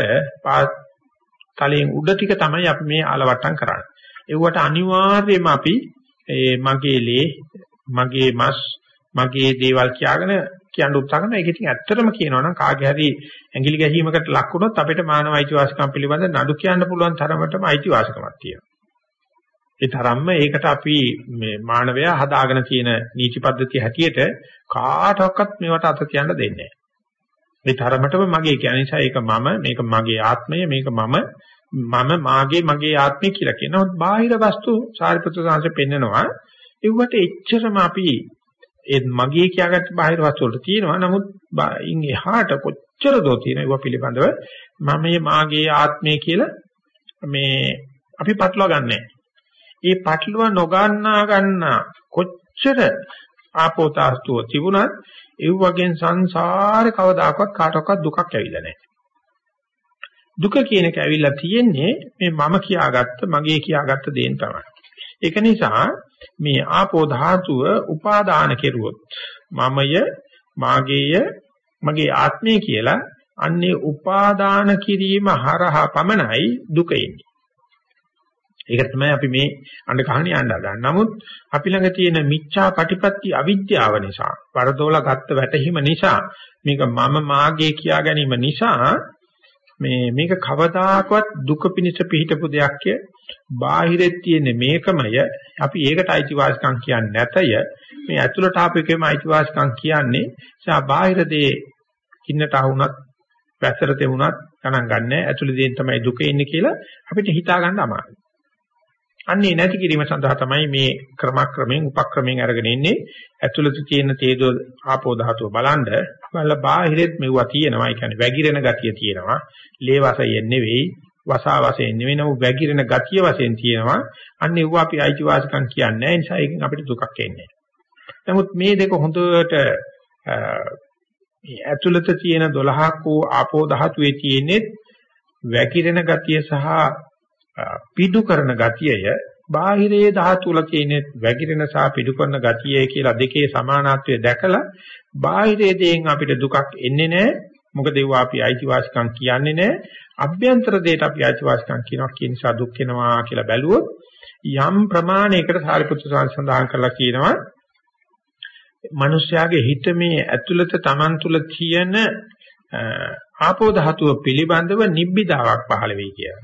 තලයෙන් උඩ ටික තමයි අපි මේ ආලවට්ටම් කරන්නේ. ඒවට අනිවාර්යයෙන්ම අපි මගේ ලේ, මගේ මස්, මගේ දේවල් කියාගෙන කියන්න උත්සාහ කරනවා. ඒක ඉතින් ඇත්තටම කියනවා නම් කාගේ හරි ඇඟිලි ගැහිමකට ලක් වුණොත් අපිට මානව අයිතිවාසිකම් පිළිබඳ නඩු කියන්න පුළුවන් තරමටම අයිතිවාසිකමක් තියෙනවා. ඒ තරම්ම ඒකට අපි මේ මානවයා හදාගෙන තියෙන නීති පද්ධතිය හැටියට කාටවත් මේවට අත තියන්න දෙන්නේ නැහැ. මේ තරමටම මගේ කියන නිසා ඒක මම මේක මගේ ආත්මය මේක මම මම මාගේ මගේ ආත්මය කියලා කියනවා. බාහිර වස්තු සාරිපුත්‍ර සාංශ පෙන්නනවා. ඒවට එච්චරම අපි ඒ මගේ කියාගත්ත බාහිර වස්තු වලට තියෙනවා. නමුත් ඉන් එහාට කොච්චර දෝ තියෙන ඒවා පිළිබඳව මම මේ මාගේ ආත්මය කියලා මේ අපි පටලවා ගන්නෑ. ඒ පටලවා නොගන්නා ගන්න කොච්චර ආපෝතාස්තුව තිබුණත් ඒ වගේ සංසාරේ කවදාකවත් කාටවත් දුකක් ඇවිල්ලා නැහැ. දුක කියන එක ඇවිල්ලා තියෙන්නේ මේ මම කියාගත්ත මගේ කියාගත්ත දේන් තමයි. ඒක නිසා මේ ආපෝ ධාතුව උපාදාන කෙරුවොත් මමය මාගේය මගේ ආත්මය කියලා අන්නේ උපාදාන කිරීම හරහා පමණයි දුක එන්නේ. ඒක තමයි අපි මේ අඬ කහණිය යන්න හදන. නමුත් අපි ළඟ තියෙන මිච්ඡා පටිපත්ති අවිද්‍යාව නිසා, වරදෝලා ගත්ත වැටහීම නිසා, මේක මම මාගේ කියා ගැනීම නිසා මේ මේක කවදාකවත් දුක පිණිස පිහිටපු දෙයක්ය. බාහිරෙත් තියෙන මේකමය. අපි ඒකට අයිතිවාසිකම් කියන්නේ නැතය. මේ ඇතුළට ආපෙකේම අයිතිවාසිකම් කියන්නේ. සා බාහිර දේ කින්නට ආවුණත්, වැසර තෙමුණත් ගණන් ගන්නෑ. ඇතුළේ දේෙන් තමයි දුක එන්නේ කියලා අපිට හිතා ගන්න අමාරුයි. අන්නේ නැති කිරීම සඳහා තමයි මේ ක්‍රමක්‍රමයෙන් උපක්‍රමයෙන් අරගෙන ඉන්නේ. ඇතුළත තියෙන තේජෝ ආපෝ ධාතුව බලන්න බලලා බාහිරෙත් මෙවුවා තියෙනවා. ඒ කියන්නේ වැగిරෙන ගතිය තියෙනවා. ලේ වශයෙන් නෙවෙයි, වසා වශයෙන් නෙවෙයි, නමුත් වැగిරෙන ගතිය වශයෙන් තියෙනවා. අන්න ඒවා අපි අයිතිවාසිකම් කියන්නේ නැහැ. ඒ නිසා ඒකෙන් අපිට දුකක් එන්නේ නැහැ. නමුත් මේ දෙක හොඳට මේ ඇතුළත තියෙන දොළහක් වූ ආපෝ ධාතුවේ තියෙන්නේ වැగిරෙන ගතිය සහ පිඩු කරන ගතියය. බාහිරයේ ධාතු වල තියෙන වැగిරෙන සහ පිඩු කරන ගතියයි කියලා දෙකේ සමානත්වය දැකලා බාහිරයේ දේෙන් අපිට දුකක් එන්නේ නැහැ. මොකද ඒවා අපි අයිතිවාසිකම් කියන්නේ නැහැ. අභ්‍යන්තර දෙයට අපි අයිතිවාසිකම් කියනවා කියන නිසා දුක් වෙනවා කියලා බැලුවොත් යම් ප්‍රමාණයකට සාරිපුත්‍ර සඳහන් කරලා කියනවා මිනිස්යාගේ හිත මේ ඇතුළත Taman තුල තියෙන ආපෝ ධාතුව පිළිබඳව නිබ්බිදාවක් පහළ වෙයි කියලා.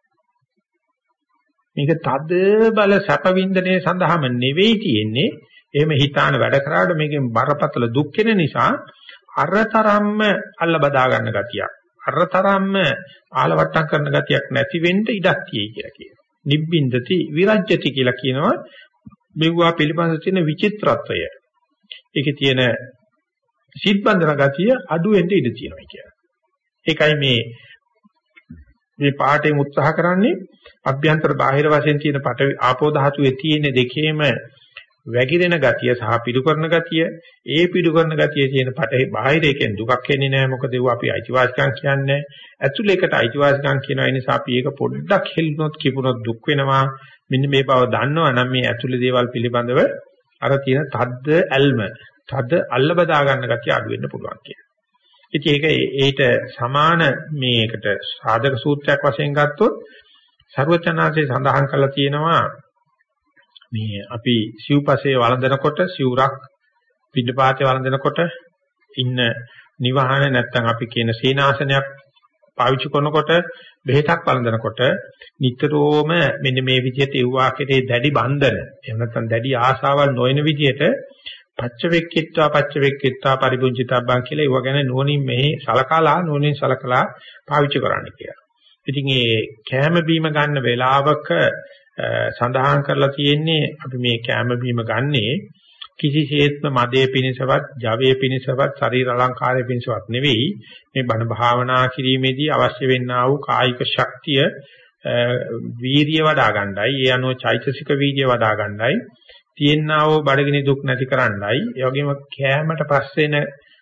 මේක තද බල සැප වින්දනයේ සඳහාම නෙවෙයි තියෙන්නේ. එහෙම හිතාන වැඩ කරාට මේකෙන් බරපතල දුක් වෙන නිසා අරතරම්ම අල්ල බදා ගන්න ගතියක්, අරතරම්ම ආලවට්ටම් කරන ගතියක් නැති වෙන්න ඉඩක් තියෙයි කියලා කියනවා. නිබ්බින්දති විරජ්‍යති කියලා කියනවා. මෙවුවා පිළිබඳ තියෙන විචිත්‍රත්වය. ඒකේ තියෙන සිත්බන්ධන ගතිය අඩු වෙන්න ඉඩ තියෙනවා කියලා. ඒකයි මේ මේ පාඩයෙන් උත්සාහ කරන්නේ අභ්‍යන්තර බාහිර වශයෙන් තියෙන පට ආපෝ ධාතුවේ තියෙන දෙකේම වැగిරෙන ගතිය සහ පිඩු කරන ගතිය. ඒ පිඩු කරන ගතියේ තියෙන පට බාහිරයෙන් දුකක් එන්නේ නැහැ. මොකද ඒව අපි අයිතිවාසිකම් කියන්නේ. ඇතුළේකට අයිතිවාසිකම් කියනවා. ඒ නිසා අපි ඒක පොඩ්ඩක් හෙල්ලුනොත් කිපුනොත් දුක් වෙනවා. මෙන්න මේ බව දන්නවා නම් මේ ඇතුළේ දේවල් පිළිබඳව අර තියෙන තද්ද ඇල්ම, තද අල්ල බදා ගන්න ගතිය අඩු වෙන්න පුළුවන් කියලා. ඉතින් ඒක ඒට සමාන මේකට සාධක සූත්‍රයක් වශයෙන් ගත්තොත් සර්වචනාංශේ සඳහන් කරලා තියෙනවා මේ අපි සිව්පසේ වළඳනකොට සිවුරක් පිටපාතේ වළඳනකොට ඉන්න නිවහන නැත්නම් අපි කියන සීනාසනයක් පාවිච්චි කරනකොට බෙහෙතක් වළඳනකොට නිතරම මෙන්න මේ විදිහට එව්වා කෙරේ දැඩි බන්ධන එහෙම නැත්නම් දැඩි ආශාවල් නොවන විදිහට පච්චවෙක්කිත්වා පච්චවෙක්කිත්වා පරිපුංචිතබ්බන් කියලා ඒව ගැන නුවණින් මෙහි සලකලා නුවණින් සලකලා පාවිච්චි කරන්න කියලා. ඉතින් මේ කැම බීම ගන්න වෙලාවක සඳහන් කරලා තියෙන්නේ අපි මේ කැම බීම ගන්නේ කිසිසේත්ම මදේ පිණිසවත්, ජවයේ පිණිසවත්, ශරීර අලංකාරයේ පිණිසවත් නෙවෙයි. මේ බණ භාවනා කිරීමේදී අවශ්‍ය වෙන්නා වූ කායික ශක්තිය වීර්ය වඩා ගන්නයි, ඒ අනුව චෛතසික වීර්ය වඩා ගන්නයි, තියෙනා වූ බඩගිනි දුක් නැති කරන්නයි, ඒ වගේම කැමට පස්සේන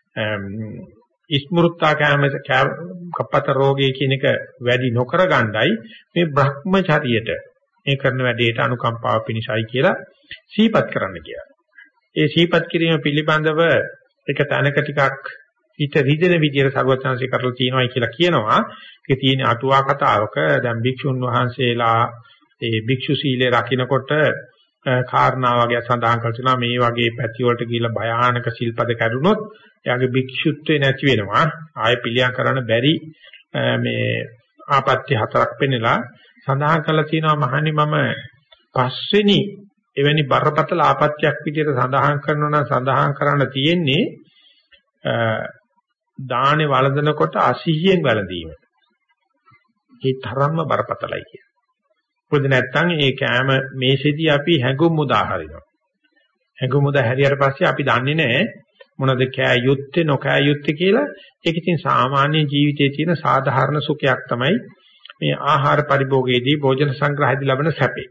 ඉස්මෘත්තා කැම කප්පත රෝගය කියන එක වැඩි නොකර ගන්නයි මේ බ්‍රහ්මචර්යයට මේ කරන වැඩේට අනුකම්පාව පිණිසයි කියලා සීපත් කරන්න කියලා. ඒ සීපත් කිරීම පිළිබඳව එක තැනක ටිකක් හිත රිදෙන විදිහට සර්වඥාන්සේ කරලා තියෙනවායි කියලා කියනවා. ඒක තියෙන අටුවා කතාවක දැන් භික්ෂුන් වහන්සේලා ඒ භික්ෂු සීලය රකින්නකොට කාරණා වගේ සඳහන් කරනවා මේ වගේ පැති වලට ගිහිල්ලා භයානක සිල්පද කැඩුනොත් එයාගේ භික්ෂුත්වේ නැති වෙනවා. ආයෙ පිළියම් කරන්න බැරි මේ ආපත්‍ය හතරක් පෙන්නලා සඳහන් කරලා තියෙනවා මහණනි මම පස්වෙනි එවැනි බරපතල ආපත්‍යක් විදිහට සඳහන් කරනවා නම් සඳහන් කරන්න තියෙන්නේ දානේ වළඳනකොට අසිහියෙන් වැළඳීම. ඒ තරම්ම බරපතලයි කියන්නේ. මොකද නැත්තම් ඒ කෑම මේසෙදී අපි හැඟුම් මුදා හරිනවා. හැඟුම් මුදා හැරියට පස්සේ අපි දන්නේ නැහැ මොනවද කෑ යුත්තේ නොකෑ යුත්තේ කියලා. ඒක ඉතින් සාමාන්‍ය ජීවිතයේ තියෙන සාධාරණ සුඛයක් තමයි මේ ආහාර පරිභෝගයේදී භෝජන සංග්‍රහයේදී ලැබෙන සැපේ.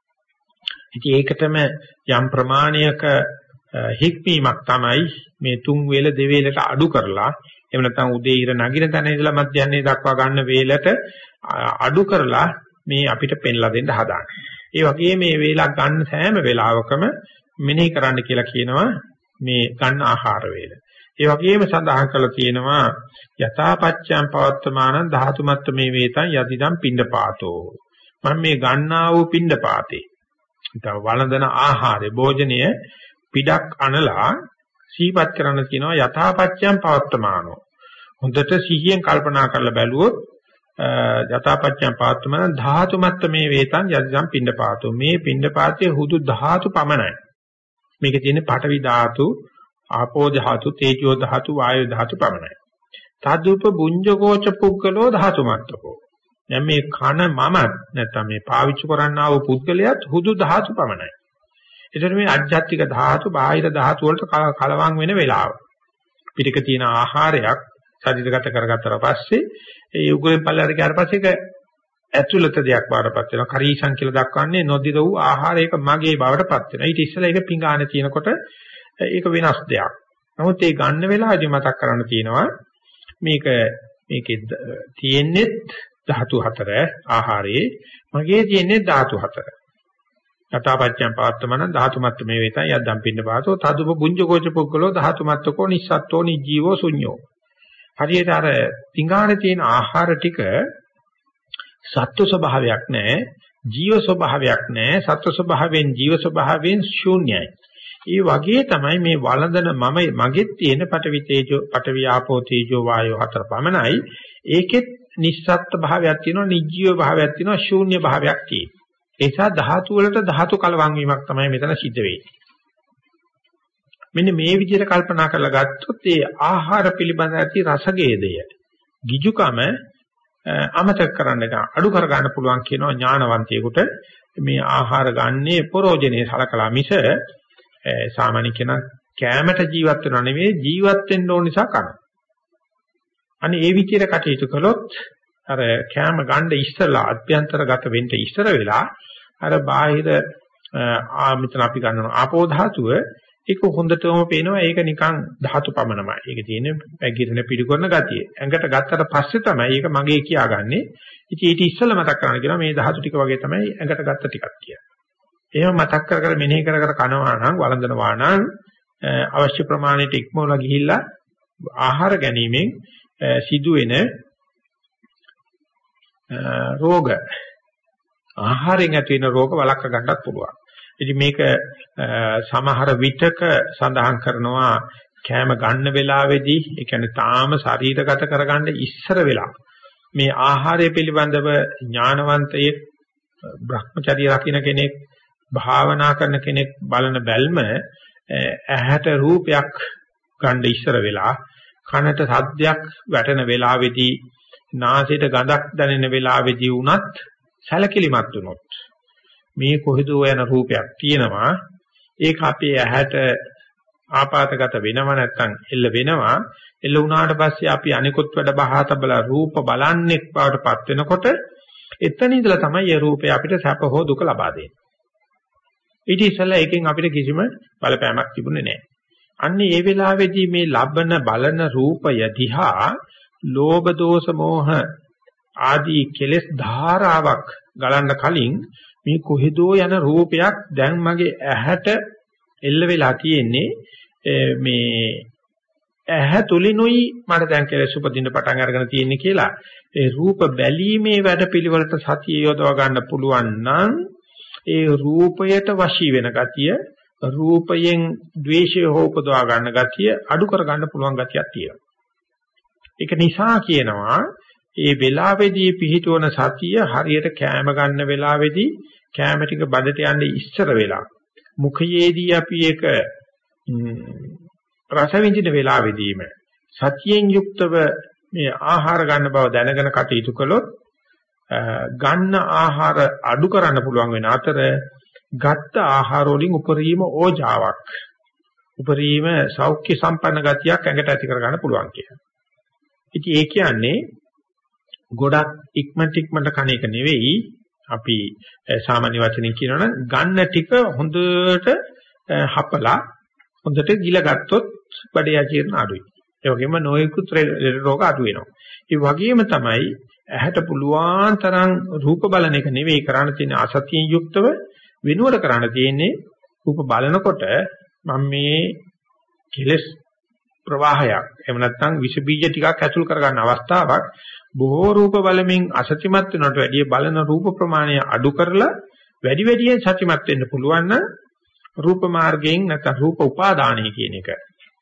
ඉතින් ඒකටම යම් ප්‍රමාණයක හික්මීමක් තමයි මේ තුන් වේල දෙවේලට අඩු කරලා එහෙම නැත්නම් උදේ ඉර නගින තැන ඉඳලා මධ්‍යහ්නයේ දක්වා ගන්න වේලට අඩු කරලා මේ අපිට පෙන්ලා දෙන්න හදාන්නේ. ඒ වගේ මේ වේලක් ගන්න සෑම වෙලාවකම මෙනෙහි කරන්න කියලා කියනවා මේ ගන්න ආහාර වේල. ඒ වගේම සඳහන් කරලා තියෙනවා යථාපච්චයන් පවත්තමානං ධාතුමත්ත මේ වේතං යදිදම් පිණ්ඩපාතෝ. මම මේ ගන්නා වූ පිණ්ඩපාතේ. ඊට වළඳන ආහාරය භෝජනය පිටක් අනලා සීපත් කරන්න කියනවා යථාපච්චයන් පවත්තමානෝ. හොඳට සිහියෙන් කල්පනා කරලා බැලුවොත් යථාපච්චයන් පවත්තමාන ධාතුමත්ත මේ වේතං යදිදම් පිණ්ඩපාතෝ. මේ පිණ්ඩපාතයේ හුදු ධාතු පමණයි. මේකේ තියෙන පඨවි ධාතු, ආපෝ ධාතු, තේජෝ ධාතු, වායෝ ධාතු පමණයි. තදුප බුඤ්ජකෝච පුද්ගලෝ ධාතුමත්කෝ. දැන් මේ කන මම නැත්නම් මේ පාවිච්චි කරන්නා වූ පුද්ගලයාත් හුදු ධාතු පමණයි. ඒතර මේ අධ්‍යාත්මික ධාතු, බාහිර ධාතු වලට කලවම් වෙන වෙලාව. පිටික තියෙන ආහාරයක් ශරීරගත කරගත්තට පස්සේ ඒ උගුරෙන් පල්ලයට ගියාට පස්සේ ඒක ඇතුළත දෙයක් බවටපත් වෙනවා. කරීසං කියලා දක්වන්නේ නොදිර වූ ආහාරයක මගේ බවටපත් වෙනවා. ඊට ඉස්සෙල්ලා ඒක පිඟාන තියෙනකොට ඒක වෙනස් දෙයක්. නමුත් ඒ ගන්න වෙලාවදී මතක් කරන්න තියෙනවා මේක මේකේ තියෙන්නේ ධාතු හතර ආහාරයේ මගේ තියෙන්නේ ධාතු හතර. යථාපච්චයන් පවත්තමන ධාතුමත්ත මේ වේතං යද්දම් පින්න පාතෝ තදුප බුඤ්ජකෝච පුද්ගලෝ ධාතුමත්තකෝ නිස්සත්තෝ නිජීවෝ ශුඤ්ඤෝ. හරියට අර පිඟානේ තියෙන ආහාර ටික සත්ව ස්වභාවයක් නැහැ, ජීව ස්වභාවයක් නැහැ. සත්ව ස්වභාවයෙන් ජීව ස්වභාවයෙන් ශූන්‍යයි. ඒ වගේ තමයි මේ වළඳන මම මගෙත් තියෙන පඨවි තේජෝ පඨවි ආපෝ තේජෝ වායෝ හතර පමණයි. ඒකෙත් නිස්සත්ත්ව භාවයක් තියෙනවා, නිජීව භාවයක් තියෙනවා, ශූන්‍ය භාවයක් තියෙනවා. ඒ නිසා ධාතු වලට ධාතු කලවම් වීමක් තමයි මෙතන සිද්ධ වෙන්නේ. මෙන්න මේ විදිහට කල්පනා කරලා ගත්තොත් ඒ ආහාර පිළිබඳ ඇති රසගේදය, ගිජුකම අමතක කරන්න එක අඩු කර ගන්න පුළුවන් කියනවා ඥානවන්තයෙකුට. මේ ආහාර ගන්නේ ප්‍රෝජනේ සලකලා මිස සාමාන්‍ය කෙනා කැමැට ජීවත් වෙනව නෙවෙයි, ජීවත් වෙන්න ඕන නිසා කනවා. අනේ ඒ විදිහට කටයුතු කළොත් අර කැම ගන්න ඉස්සලා අභ්‍යන්තරගත වෙන්න ඉස්සර වෙලා අර බාහිර ආ මෙතන අපි ගන්නවා ආපෝ ධාතුව ඒක හොඳටම පේනවා. ඒක නිකන් ධාතු පමණමයි. ඒක තියෙන්නේ පැගිරෙන පිළිකරන ගතිය. ඇඟට ගත්තට පස්සේ තමයි ඒක මගේ කියාගන්නේ. ඉතින් ඊට ඉස්සෙල්ලා මතක් කරගන්න කියනවා මේ ධාතු ටික වගේ තමයි ඇඟට ගත්ත ටිකක් කියලා. එහෙම මතක් කර කර මෙනෙහි කර කර කනවා නම් වළඳනවා නම් අවශ්‍ය ප්‍රමාණයට ඉක්මවලා ගිහිල්ලා ආහාර ගැනීමෙන් සිදුවෙන රෝග ආහාරයෙන් ඇති වෙන රෝග වළක්ව ගන්නත් පුළුවන්. ඉතින් මේක සමහර විටක සඳහන් කරනවා කෑම ගන්න වෙලාවේදී ඒ කියන්නේ තාම ශරීරගත කරගන්න ඉස්සර වෙලා මේ ආහාරය පිළිබඳව ඥානවන්තයෙක් භ්‍රමචර්ය රකින්න කෙනෙක් භාවනා කරන කෙනෙක් බලන බැල්ම ඇහැට රූපයක් ගන්න ඉස්සර වෙලා කනට සද්දයක් වැටෙන වෙලාවේදී නාසයට ගඳක් දැනෙන වෙලාවේදී වුණත් සැලකිලිමත් වුණොත් මේ කොහෙදෝ යන රූපයක් තියෙනවා. ඒක අපේ ඇහැට ආපాతගත වෙනව නැත්නම් එල්ල වෙනවා. එල්ල වුණාට පස්සේ අපි අනිකුත් වැඩ බහා තබලා රූප බලන්නෙක් බවට පත් වෙනකොට එතන ඉඳලා තමයි ඒ රූපය අපිට සැප හෝ දුක ලබා දෙන්නේ. ඊට ඉස්සෙල්ලා එකෙන් අපිට කිසිම බලපෑමක් තිබුණේ නැහැ. අන්නේ ඒ වෙලාවේදී මේ ලබන බලන රූපය දිහා ලෝභ දෝෂ මෝහ ආදී කෙලෙස් ධාරාවක් ගලන්න කලින් මේ කොහෙදෝ යන රූපයක් දැන් මගේ ඇහැට එල්ල වෙලා තියෙන්නේ. මේ ඇහැ තුලිනුයි මට දැන් කෙලෙස් උපදින්න පටන් අරගෙන තියෙන්නේ කියලා ඒ රූප බැලීමේ වැඩපිළිවෙලට සතිය යොදව ගන්න පුළුවන් නම් ඒ රූපයට වශී වෙන ගතිය, රූපයෙන් ද්වේෂය හොපදවා ගන්න ගතිය අඩු කර ගන්න පුළුවන් ගතියක් තියෙනවා. ඒක නිසා කියනවා ඒ වෙලාවේදී පිහිටවන සතිය හරියට කෑම ගන්න වෙලාවේදී කැම ටික බඩට යන්නේ ඉස්සර වෙලා මුඛයේදී අපි ඒක රස විඳින වෙලාවෙදීම සතියෙන් යුක්තව මේ ආහාර ගන්න බව දැනගෙන කටයුතු කළොත් ගන්න ආහාර අඩු කරන්න පුළුවන් වෙන අතර ගත්ත ආහාර වලින් උපරිම ඕජාවක් උපරිම සෞඛ්‍ය සම්පන්න ගතියක් ඇඟට ඇති කර ගන්න පුළුවන් කියලා. ඉතින් ඒ කියන්නේ ගොඩක් ඉක්මනට ඉක්මනට කණ එක නෙවෙයි අපි සාමාන්‍ය වචනෙන් කියනවනම් ගන්න ටික හොඳට හපලා හොඳට ගිල ගත්තොත් බඩේ ආජීර්ණ අඩුයි. ඒ වගේම නොයෙකුත් රෝග අඩු වෙනවා. ඒ වගේම තමයි ඇහැට පුළුවන් තරම් රූප බලන එක නෙවෙයි කරන්න තියෙන අසතියෙන් යුක්තව වෙනුවට කරන්න තියෙන්නේ රූප බලනකොට මම මේ කෙලස් ප්‍රවාහයක් එහෙම නැත්නම් විස බීජ ටිකක් ඇතුල් කරගන්න අවස්ථාවක් බොහෝ රූප බලමින් අසතිමත් වෙනට වැඩිය බලන රූප ප්‍රමාණය අඩු කරලා වැඩි වැඩියෙන් සතිමත් වෙන්න පුළුවන් නම් රූප මාර්ගයෙන් නැත්නම් රූප උපාදානය කියන එක.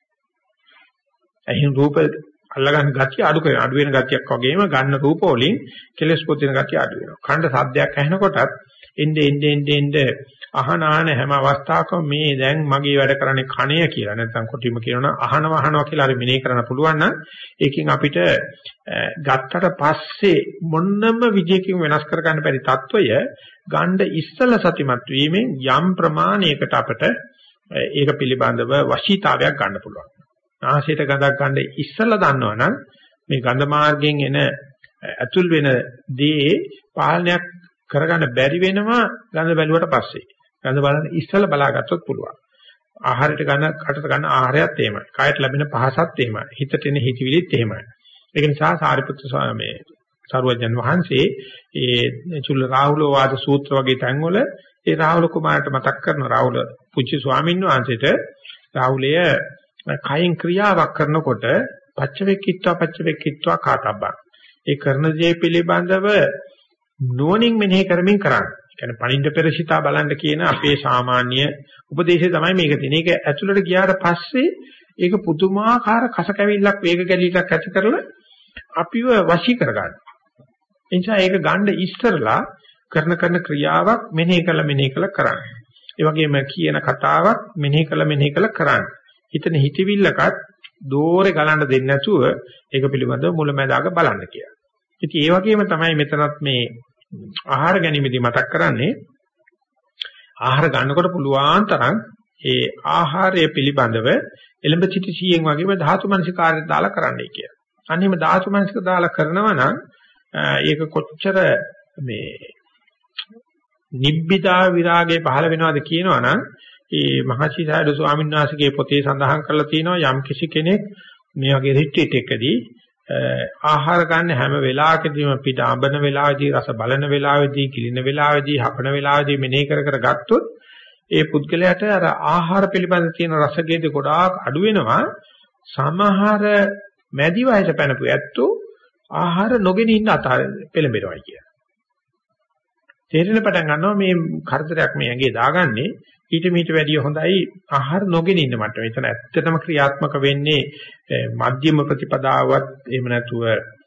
එහෙනම් රූප අල්ලගන්න ගතිය අඩු කරන අඩු වෙන ගතියක් වගේම ගන්න රූප වලින් කෙලස් පොදින ගතිය අඩු වෙනවා. කණ්ඩ සද්දයක් ඇහෙනකොටත් එnde ende ende ende අහන අහන හැම අවස්ථාවකම මේ දැන් මගේ වැඩ කරන්නේ කණය කියලා නැත්නම් කොටිම කියනවා අහනව අහනවා කියලා හරි මෙනෙහි කරන්න පුළුවන් නම් ඒකෙන් අපිට ගත්තට පස්සේ මොන්නම විදියකින් වෙනස් කර ගන්න බැරි తত্ত্বය ගණ්ඩ ඉස්සල සතිමත් වීමෙන් යම් ප්‍රමාණයකට අපිට ඒක පිළිබඳව වශීතාවයක් ගන්න පුළුවන්. ආශයට ගඳක් ගන්න ඉස්සලා දන්නවනම් මේ ගඳ මාර්ගයෙන් එන ඇතුල් වෙන දේ පාලනයක් කරගන්න බැරි වෙනවා ගඳ බැලුවට පස්සේ. ගඳ බලන ඉස්සලා බලාගත්තොත් පුළුවන්. ආහාරයට ගන්න කටට ගන්න ආහාරයත් එහෙමයි. කායට ලැබෙන පහසත් එහෙමයි. හිතට එන හිතවිලිත් එහෙමයි. ඒක නිසා සාරිපුත්‍ර ස්වාමී සරුවජන් වහන්සේ ඒ චුල්ල රාහුල වාද සූත්‍ර වගේ තැන්වල ඒ රාහුල කුමාරට මතක් කරන රාහුල පුංචි ස්වාමීන් වහන්සේට රාහුලය කයින් ක්‍රියාවක් කරනකොට පච්චවෙක්කිත්වා පච්චවෙක්කිත්වා කාතබ්බා. ඒ කරන දේ පිළිබඳව නුවණින් මෙනෙහි කරමින් කරන්නේ. ඒ කියන්නේ පණින්න පෙරසිතා බලන්න කියන අපේ සාමාන්‍ය උපදේශය තමයි මේක තියෙන්නේ. ඒක ඇතුළට ගියාට පස්සේ ඒක පුදුමාකාර කස කැවිල්ලක් වේග ගැලීමක් ඇති කරලා අපිව වශී කරගන්නවා. ඒ නිසා ඒක ගන්න ඉස්සරලා කරන කරන ක්‍රියාවක් මෙනෙහි කළ මෙනෙහි කළ කරන්නේ. ඒ වගේම කියන කතාවක් මෙනෙහි කළ මෙනෙහි කළ කරන්නේ. හිතන හිතවිල්ලකත් දෝරේ ගලන්න දෙන්නේ නැතුව ඒක පිළිබඳව මුලැමැදාක බලන්න කියලා. ඉතින් ඒ වගේම තමයි මෙතනත් මේ ආහාර ගැනීමදී මතක් කරන්නේ ආහාර ගන්නකොට පුළුවන් තරම් ඒ ආහාරය පිළිබඳව එළඹ සිටි සීයෙන් වගේම ධාතු මනසිකාරය දාලා කරන්නයි කියලා. අන්නේම ධාතු මනසික දාලා කරනවා නම් ඒක කොච්චර මේ නිබ්බිදා විරාගයේ පහළ වෙනවද කියනවනම් ඒ මහසිසාරද ස්වාමීන් වහන්සේගේ පොතේ සඳහන් කරලා තියෙනවා යම් කිසි කෙනෙක් මේ වගේ රිට්‍රීට් එකකදී ආහාර ගන්න හැම වෙලාවකදීම පිට අඹන වෙලාවේදී රස බලන වෙලාවේදී කිලින වෙලාවේදී හපන වෙලාවේදී මෙනෙහි කර කර ගත්තොත් ඒ පුද්ගලයාට අර ආහාර පිළිබඳ තියෙන රසගේද ගොඩාක් අඩු වෙනවා. සමහර මැදි වයස පැනපු ඇත්තෝ ආහාර නොගෙන ඉන්න අතර පෙළඹෙනවා කිය. තේරෙන පටන් ගන්නවා මේ කරදරයක් මේ ඇඟේ දාගන්නේ ඊට මීට වැඩිය හොඳයි ආහාර නොගෙන ඉන්න මට. එතන ඇත්තටම ක්‍රියාත්මක වෙන්නේ මධ්‍යම ප්‍රතිපදාවත් එහෙම නැතුව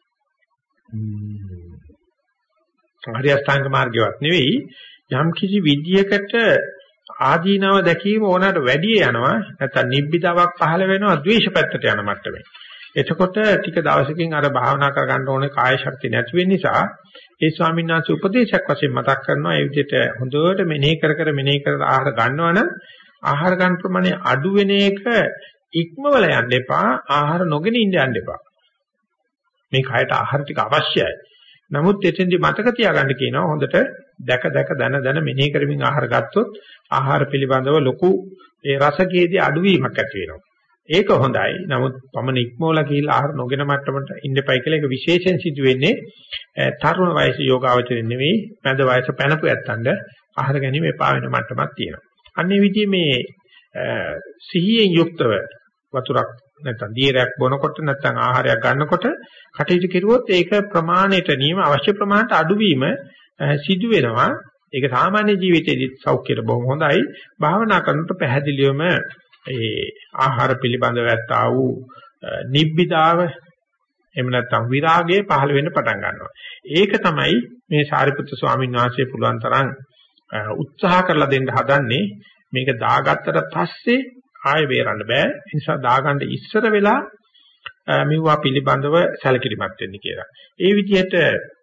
ආර්ය අෂ්ටාංග මාර්ගයවත් නෙවෙයි යම් කිසි විදියකට ආදීනව දැකීම ඕනකට වැඩි යනවා නැත්නම් නිබ්බිදාවක් පහළ වෙනවා ද්වේෂ පැත්තට යන මට්ටමේ. එතකොට ටික දවසකින් අර භාවනා කර ගන්න ඕනේ කාය ශක්තිය නැති වෙන නිසා ඒ ස්වාමීන් වහන්සේ උපදේශයක් වශයෙන් මතක් කරනවා ඒ විදිහට හොඳට මෙනෙහි කර කර මෙනෙහි කර ආහාර ගන්නවනම් ආහාර ගන්න ප්‍රමාණය අඩු වෙන එක ඉක්මවල යන්න එපා ආහාර නොගෙන ඉන්න යන්න එපා. මේ කායට ආහාර ටික අවශ්‍යයි. නමුත් එතෙන්දි මතක තියාගන්න කියනවා හොඳට දැක දැක දන දන මෙනෙහි කරමින් ආහාර ගත්තොත් ආහාර පිළිබඳව ලොකු ඒ රසකේදී අඩුවීමක් ඇති වෙනවා. ඒක හොඳයි. නමුත් පමණ ඉක්මවලා කියලා ආහාර නොගෙන මට්ටමට ඉන්නපයි කියලා ඒක විශේෂයෙන් සිදු වෙන්නේ තරුණ වයසේ යෝගාවචරෙ නෙවෙයි මැද වයස පැනපු ඇත්තන්ට ආහාර ගැනීම එපා වෙන මට්ටමක් තියෙනවා. අන්නේ විදිහේ මේ සිහියෙන් යුක්තව වතුරක් නැත්නම් දීරයක් බොනකොට නැත්නම් ආහාරයක් ගන්නකොට කටයුතු කෙරුවොත් ඒක ප්‍රමාණයට නියම අවශ්‍ය ප්‍රමාණයට අඩුවීම සිදු වෙනවා. ඒක සාමාන්‍ය ජීවිතයේදී සෞඛ්‍යයට බොහොම හොඳයි. භාවනා කරනකොට පැහැදිලිවම ඒ ආහාර පිළිබඳව ඇත්තා වූ නිබ්බිදාව එහෙම නැත්නම් විරාගය පහළ වෙන්න පටන් ගන්නවා. ඒක තමයි මේ සාරිපුත්‍ර ස්වාමීන් වහන්සේ පුළුවන් තරම් උත්සාහ කරලා දෙන්න හදන්නේ මේක දාගත්තට පස්සේ ආයෙ බේරන්න බෑ. ඒ නිසා දාගන්න ඉස්සර වෙලා මෙවුවා පිළිබඳව සැලකිලිමත් වෙන්න කියලා. ඒ විදිහට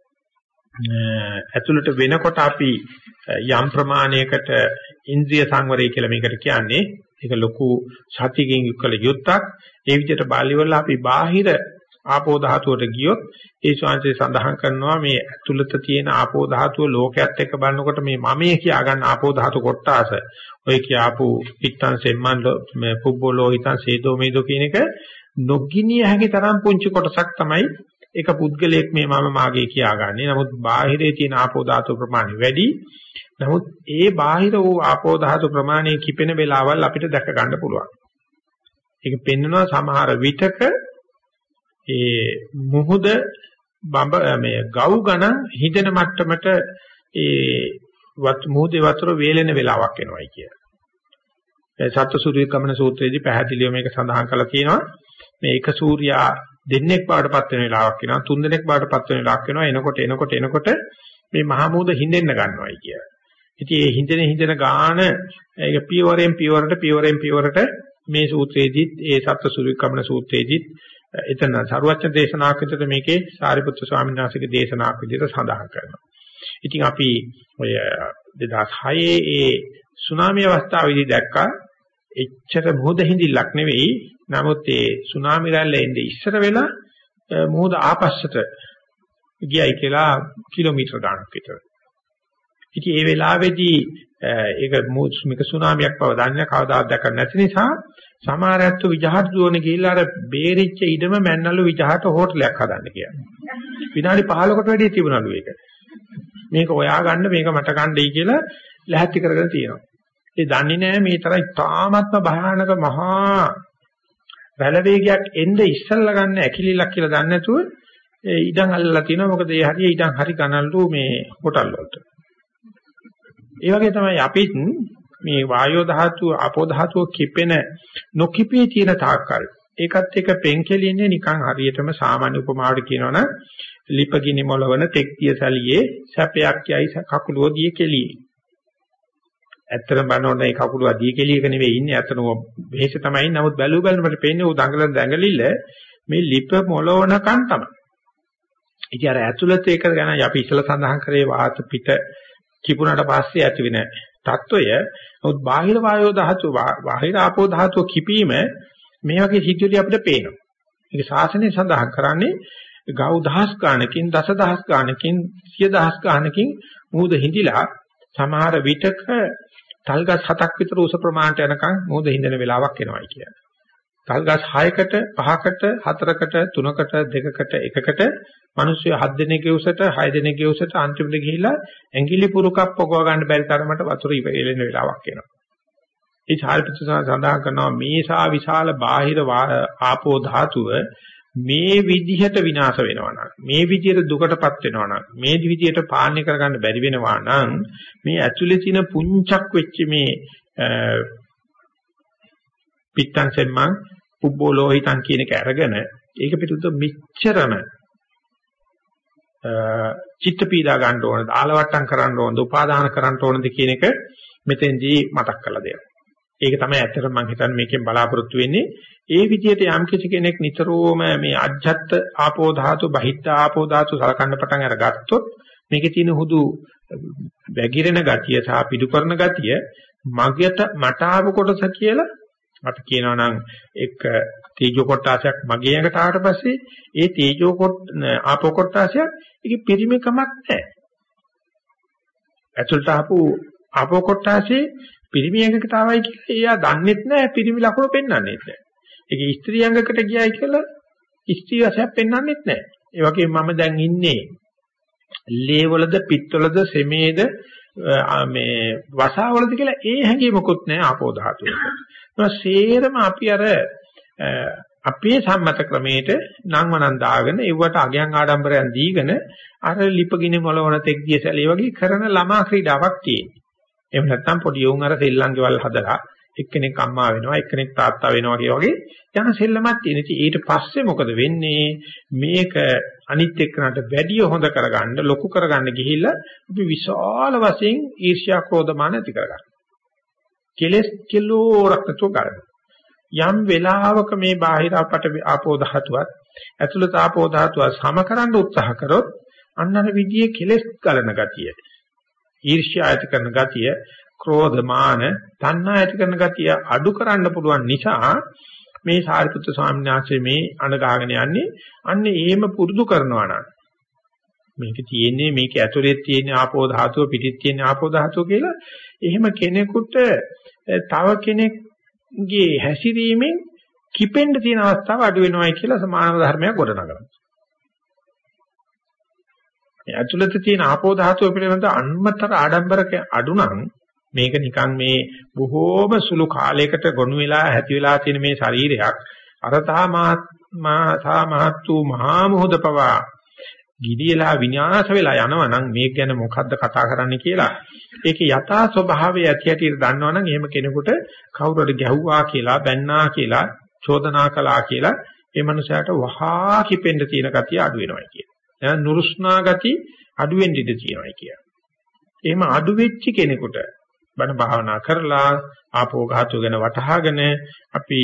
ඇතුළට වෙනකොට අපි යම් ප්‍රමාණයකට ඉන්ද්‍රිය සංවරය කියලා මේකට කියන්නේ. ඒක ලොකු සතියකින් යුක්කල යුත්තක්. ඒ විදිහට බාලිවල අපි බාහිර ආපෝ ධාතුවට ගියොත් ඒ ශාන්තිය සඳහන් කරනවා මේ ඇතුළත තියෙන ආපෝ ධාතුව ලෝකයක් එක්ක බලනකොට මේ මමයේ කියා ගන්න ආපෝ ධාතු කොටස ඔය කියාපු පිට්ටන් සෙම්මන් පුබ්බෝලෝ හිතන් සේදෝ මේදෝ කියන එක නොගිනිය හැකි තරම් පුංචි කොටසක් තමයි ඒක පුද්ගලයෙක් මේ මම මාගේ කියාගන්නේ. නමුත් බාහිරේ තියෙන ආපෝ ධාතු ප්‍රමාණය වැඩි. නමුත් ඒ බාහිර වූ ආපෝ ධාතු ප්‍රමාණය කිපෙන වෙලාවල් අපිට දැක ගන්න පුළුවන්. ඒක පෙන්වනවා සමහර විටක ඒ මුහුද බඹ මේ ගව් ගණන් හිදෙන මට්ටමට ඒ වත් මුහුදේ වතුර වේලෙන වෙලාවක් එනවායි කියලා. ඒ සත්‍ය සූර්ය කමන සූත්‍රයේදී පැහැදිලිව මේක සඳහන් කරලා තියෙනවා. මේ එක සූර්යා දෙන්නෙක් බාටපත් වෙන වෙලාවක් වෙනවා, තුන් දෙනෙක් බාටපත් වෙන වෙලාවක් වෙනවා. එනකොට එනකොට එනකොට මේ මහා මුහුද හින්දෙන්න ගන්නවායි කියලා. ඉතින් මේ හින්දෙන හින්දෙන ගාන ඒක පියවරෙන් පියවරට පියවරෙන් පියවරට මේ සූත්‍රයේදීත් ඒ සත්‍ය සූර්ය කමන සූත්‍රයේදීත් එතන සරුවච්ච දේශනාවක් විතර මේකේ සාරිපුත්‍ර ස්වාමීන් වහන්සේගේ දේශනාවක් විදිහට සඳහන් කරනවා. ඉතින් අපි ඔය දෙදාස් හයේ ඒ සුනාමි අවස්ථාවේදී දැක්කා එච්චර මොහොත හිඳිල්ලක් නෙවෙයි. නමුත් ඒ සුනාමි රැල්ල එන්නේ ඉස්සර වෙලා මොහොත ආපස්සට ගියයි කියලා කිලෝමීටර ගණනක් විතර. ඉතින් ඒ වෙලාවේදී ඒක මේක සුනාමියක් බව දන්නේ කවදාවත් දැකලා නැති නිසා සමහරයන්ට විජහට දුවන ගිහිල්ලා අර බේරිච්ච ඉඩම මැන්නලු විජහට හෝටලයක් හදන්න කියලා. විනාඩි පහලකට වැඩි තිබුණලු ඒක. මේක හොයා ගන්න මේක මට ගන්නයි කියලා ලැහැත්ති කරගෙන තියෙනවා. ඒ දන්නේ නැහැ මේ තරම් තාමත්ම භයානක මහා රැළ වේගයක් එnde ඉස්සල්ලා ගන්න ඇකිලිලක් කියලා දන්නේ නැතුව ඒ ඉඩම් අල්ලලා තිනවා. මොකද ඒ හරිය ඉඩම් හරි ගණන්ලු මේ හෝටල් වලට. ඒ වගේ තමයි අපිත් මේ වායෝ ධාතුව ආපෝ ධාතුව කිපෙන නොකිපී තියෙන තාක්කල් ඒකත් එක්ක පෙන්කෙලින්නේ නිකන් හරියටම සාමාන්‍ය උපමාවට කියනවනම් ලිපගිනි මොළවන තෙක්තිය සැලියේ සැපයක් යයි කකුලුව දී කෙලියේ. ඇත්තටම බලනකොට මේ කකුලුව දී කෙලියක නෙවෙයි ඉන්නේ. ඇත්තටම වෙහෙස තමයි. නමුත් බැලු බැලමට පේන්නේ උ දඟලන දඟලිල්ල මේ ලිප මොළවනකන් තමයි. ඉතින් අර ඇතුළත ඒක ගැන අපි ඉස්සලා සඳහන් කරේ වාත පිට කිපුණාට පස්සේ ඇති වෙන තත්වය. නමුත් බාහිර වායෝ ධාතුව බාහිර ආපෝ ධාතුව කිපීම මේ වගේ සිද්ධියදී අපිට පේනවා. මේක ශාසනය සඳහන් කරන්නේ ගව් දහස් ගානකින් දසදහස් ගානකින් සිය දහස් ගානකින් මූද හිඳිලා සමහර විටක තල්ගස් හතක් විතර උස ප්‍රමාණයට යනකම් මූද හිඳින වෙලාවක් එනවායි කියන්නේ. තල්ගස් හයකට පහකට හතරකට තුනකට දෙකකට එකකට මිනිස්සු හත් දෙනෙක්ගේ උසට හය දෙනෙක්ගේ උසට අන්තිමට ගිහිලා ඇඟිලි පුරුකක් පොගව ගන්න බැරි තරමට වතුර ඉවෙලෙන වෙලාවක් එනවා. ඒ චාරිත්‍ර සඳහන් කරනවා මේසා විශාල බාහිර ආපෝ ධාතුව මේ විදිහට විනාශ වෙනවා නම් මේ විදිහට දුකටපත් වෙනවා නම් මේ විදිහට පාලනය කරගන්න බැරි වෙනවා නම් මේ ඇතුලේ තියෙන පුංචක් වෙච්ච මේ පිට්ටන් සෙම්මන් පුබ්බෝලෝහිතන් කියන එක අරගෙන ඒක පිටුත මිච්ඡරම චිත්ත පීඩා ගන්න ඕනද ආලවට්ටම් කරන්න ඕනද උපාදාන කරන්න ඕනද කියන එක මෙතෙන්දී මතක් කරලා දෙනවා. ඒක තමයි ඇත්තටම මම හිතන්නේ මේකෙන් බලාපොරොත්තු වෙන්නේ. ඒ විදිහට යම් කිසි කෙනෙක් නිතරම මේ අජ්ජත් ආපෝ ධාතු බහිද්ධ ආපෝ ධාතු සලකන්න පටන් අරගත්තොත් මේකේ තියෙන හුදු වැగిරෙන ගතිය සහ පිටු කරන ගතිය මගට මට ආව කොටස කියලා අපි කියනවා නම් එක් තේජෝ කොටාසයක් මගේ යකට ආවට පස්සේ ඒ තේජෝ කොට ආපෝ කොටාසයක් ඒකේ පිරිමකමක් නැහැ. ඇතුළට ආපු ආපෝ කොටාසේ පිරිමි අංගකට ආවයි කියලා එයා දන්නෙත් නැහැ පිරිමි ලකුණු පෙන්වන්නෙත් නැහැ. ඒක ස්ත්‍රී අංගකට ගියයි කියලා ස්ත්‍රී වශයෙන් පෙන්වන්නෙත් නැහැ. ඒ වගේම මම දැන් ඉන්නේ ලේවලද පිත්තවලද සෙමේද මේ වසාවලද කියලා ඒ හැඟීමකුත් නැහැ ආපෝ ධාතුවක. ඒක සේරම අපි අර අපේ සම්මත ක්‍රමයට නංවනන් දාගෙන ඒවට අගයන් ආඩම්බරයන් දීගෙන අර ලිපගිනි මොළවන තෙක් දිය සැලේ වගේ කරන ළමා ක්‍රීඩාවක් තියෙනවා. එහෙම නැත්නම් පොඩි උන් අර සෙල්ලම් ගෙවල් හදලා එක්කෙනෙක් අම්මා වෙනවා, එක්කෙනෙක් තාත්තා වෙනවා වගේ යන සෙල්ලමක් තියෙන. ඉතින් ඊට පස්සේ මොකද වෙන්නේ? මේක අනිත් එක්කනට වැඩිය හොඳ කරගන්න, ලොකු කරගන්න ගිහිල්ලා අපි විශාල වශයෙන් ඊර්ෂ්‍යා ක්‍රෝධමාන ඇති කරගන්න. කෙලස් කිලෝරක් නැතුව ගන්න. යම් වෙලාවක මේ බාහිර අපට ආපෝ ධාතුවත් ඇතුළත ආපෝ ධාතුවත් සම කරන්න උත්සාහ කරොත් අන්නර විදියේ කෙලස් ගලන ගතිය, ඊර්ෂ්‍යා ඇති කරන ගතිය, ක්‍රෝධ මාන තණ්හා ඇති කරන ගතිය අඩු කරන්න පුළුවන් නිසා මේ සාරිපුත්‍ර ස්වාමීන් වහන්සේ මේ අනගාගෙන යන්නේ අන්නේ එහෙම පුරුදු කරනවා නම් මේක තියෙන්නේ මේක ඇතුලේ තියෙන ආපෝ ධාතුව පිටිත් තියෙන ආපෝ ධාතුව කියලා එහෙම කෙනෙකුට තව කෙනෙක්ගේ හැසිරීමෙන් කිපෙන්න තියෙන අවස්ථාව අඩු වෙනවායි කියලා සමාන ධර්මයක් ගොඩනගනවා. මේ ඇතුළත තියෙන ආපෝ ධාතුව පිළිබඳ අන්මතර ආඩම්බරක අඩු නම් මේක නිකන් මේ බොහෝම සුළු කාලයකට ගොනු වෙලා ඇති වෙලා තියෙන මේ ශරීරයක් අරතා මහා මහත් වූ මහා මොහොත පවා ගිඩියලා විනාශ වෙලා යනවා නම් මේක ගැන මොකද්ද කතා කරන්නේ කියලා ඒකේ යථා ස්වභාවය ඇති ඇටියට දන්නවනම් එහෙම කෙනෙකුට කවුරුහරි ගැහුවා කියලා බැන්නා කියලා චෝදනා කළා කියලා ඒ මනුස්සයාට වහා කිපෙන්න තියෙන ගතිය අඩු වෙනවා කියන. එහෙනම් නුරුස්නා ගති අඩු වෙන්න ඉඩ තියෙනවා කියන. එහෙම අඩු වෙච්ච කෙනෙකුට බණ භාවනා කරලා ආපෝ ධාතු ගැන වටහාගෙන අපි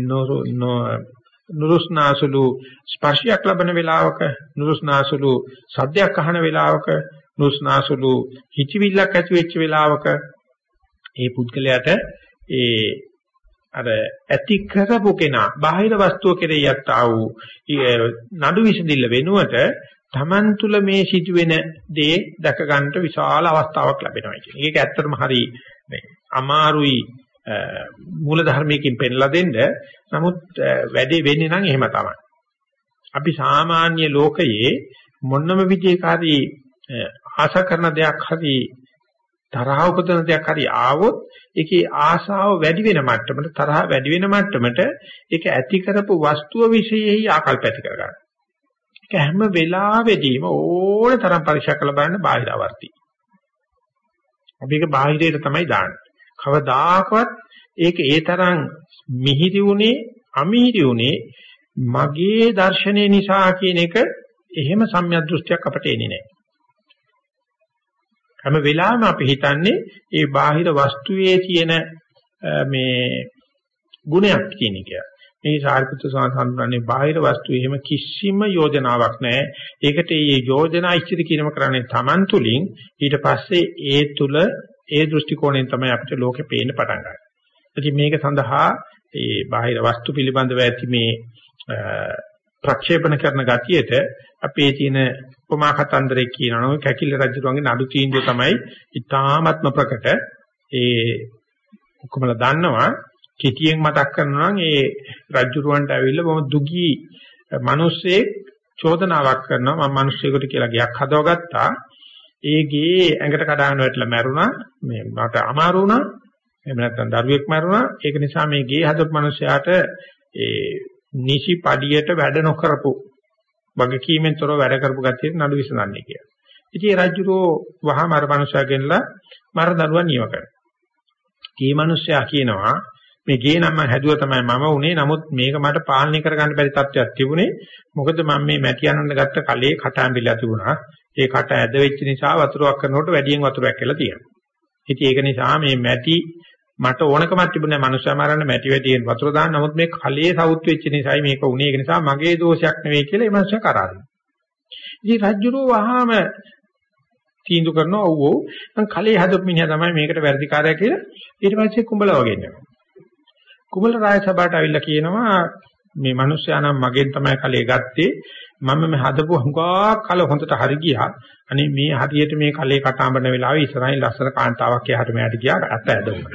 නුරුස්නාසුළු ස්පර්ශයක් ලබන වෙලාවක නුරුස්නාසුළු සද්දයක් අහන වෙලාවක නුරුස්නාසුළු හිතවිල්ලක් ඇති වෙච්ච වෙලාවක ඒ පුද්ගලයාට ඒ අර ඇති කරපු කෙනා බාහිර වස්තුව කෙරෙහි යත්තා වූ නඩු විසඳිල්ල වෙනුවට Taman තුල මේ සිදුවෙන දේ දැක ගන්නට විශාල අවස්ථාවක් ලැබෙනවා කියන එක. ඒක ඇත්තටම හරි මේ අමාරුයි මූල ධර්මයකින් පෙන්ලා දෙන්න. නමුත් වැඩේ වෙන්නේ නම් එහෙම තමයි. අපි සාමාන්‍ය ලෝකයේ මොනම විදිහකාරී ආශා කරන දෙයක් හරි තරහ උපදන දෙයක් හරි ආවොත් ඒකේ ආශාව වැඩි වෙන මට්ටමට තරහ වැඩි වෙන මට්ටමට ඒක ඇති කරපු වස්තුව විශේෂයි ආකල්ප ඇති කරගන්න. ඒක හැම වෙලාවෙදීම ඕන තරම් පරීක්ෂා කරලා බලන්න බාහිරවර්ති. අපි ඒක බාහිරයට තමයි දාන්නේ. කවදාකවත් ඒක ඒ තරම් මිහිරි උනේ අමිහිරි උනේ මගේ දර්ශනය නිසා කියන එක එහෙම සම්‍යක් දෘෂ්ටියක් අපට එන්නේ නැහැ. හැම වෙලාවෙම අපි හිතන්නේ ඒ බාහිර වස්තුවේ තියෙන මේ ගුණයක් කියන එක. මේ සාරිපුත්‍ර සාන්තන්නේ බාහිර වස්තුවේ එහෙම කිසිම යෝජනාවක් නැහැ. ඒකට මේ යෝජනා ඉස්තිරි කිරීම කරන්නේ Taman තුලින් ඊට පස්සේ ඒ තුල ඒ දෘෂ්ටි කෝණයෙන් තමයි අපිට ලෝකෙ පේන්න පටන් ගන්නේ. ඉතින් මේක සඳහා ඒ බාහිර වස්තු පිළිබඳව ඇති මේ ප්‍රක්ෂේපණ කරන ගතියට අපේ තියෙන උපමා කතන්දරේ කියනවා කැකිල්ල රජුගේ නඩු තීන්දුව තමයි ඉතාමත්ම ප්‍රකට. ඒ ඔක්කොමලා දන්නවා කෙටියෙන් මතක් කරනවා නම් ඒ රජුරවන්ට ඇවිල්ලා බොහොම දුගී මිනිස්සෙක් චෝදනාවක් කරනවා මම මිනිස්සෙකුට කියලා ගයක් හදවගත්තා. ඒ ගේ ඇඟට කඩාගෙන වැටලා මැරුණා. මේ මට අමාරු වුණා. එහෙම නැත්නම් දරුවෙක් මැරුණා. ඒක නිසා මේ ගේ හදපු මිනිස්සයාට ඒ නිසි පඩියට වැඩ නොකරපු වගකීමෙන් තොරව වැඩ කරපු ගැතියට නඩු විසඳන්නේ කියලා. ඉතින් ඒ රජුරෝ වහාම අර මිනිස්සයා ගෙනලා මර දරුවා නියම කරනවා. මේ මිනිස්සයා කියනවා මේ ගේ නම් මම හැදුවා තමයි මම උනේ. නමුත් මේක මට පාලනය කරගන්න බැරි තත්ත්වයක් තිබුණේ. මොකද මම මේ මැටි අනන්න ගත්ත කලේ කට ඇඹිලා තිබුණා. ඒ කට ඇද වෙච්ච නිසා වතුරක් කරනකොට වැඩියෙන් වතුරක් කියලා තියෙනවා. ඉතින් ඒක නිසා මේ මැටි මට ඕනකමක් තිබුණේ මනුස්සයා මරන්න මැටි වැඩියෙන් වතුර දාන්න. නමුත් මේ කලේ සවුත් වෙච්ච නිසායි මේක උනේ. ඒක නිසා මගේ දෝෂයක් නෙවෙයි කියලා ඒ මනුස්සයා කරාරිනවා. ඉතින් රජුරෝ වහාම තීන්දුව කරනවා ඔව් මං කලේ හදපු මිනිහා තමයි මේකට වැඩිකාරයා කියලා. ඊට පස්සේ කුඹලා වගේ ඉන්නවා. කුඹල රාජ සභාවට අවිල්ලා කියනවා මේ මිනිස්සයා නම් මගෙන් තමයි කලේ ගත්තේ. මම මේ හදපු හුඟා කල හොඳට හරි ගියා. අනේ මේ හරියට මේ කලේ කටාඹන වෙලාවේ ඉස්සරහින් ලස්සන කාන්තාවක් එහාට මෙහාට ගියා අත ඇදුණා.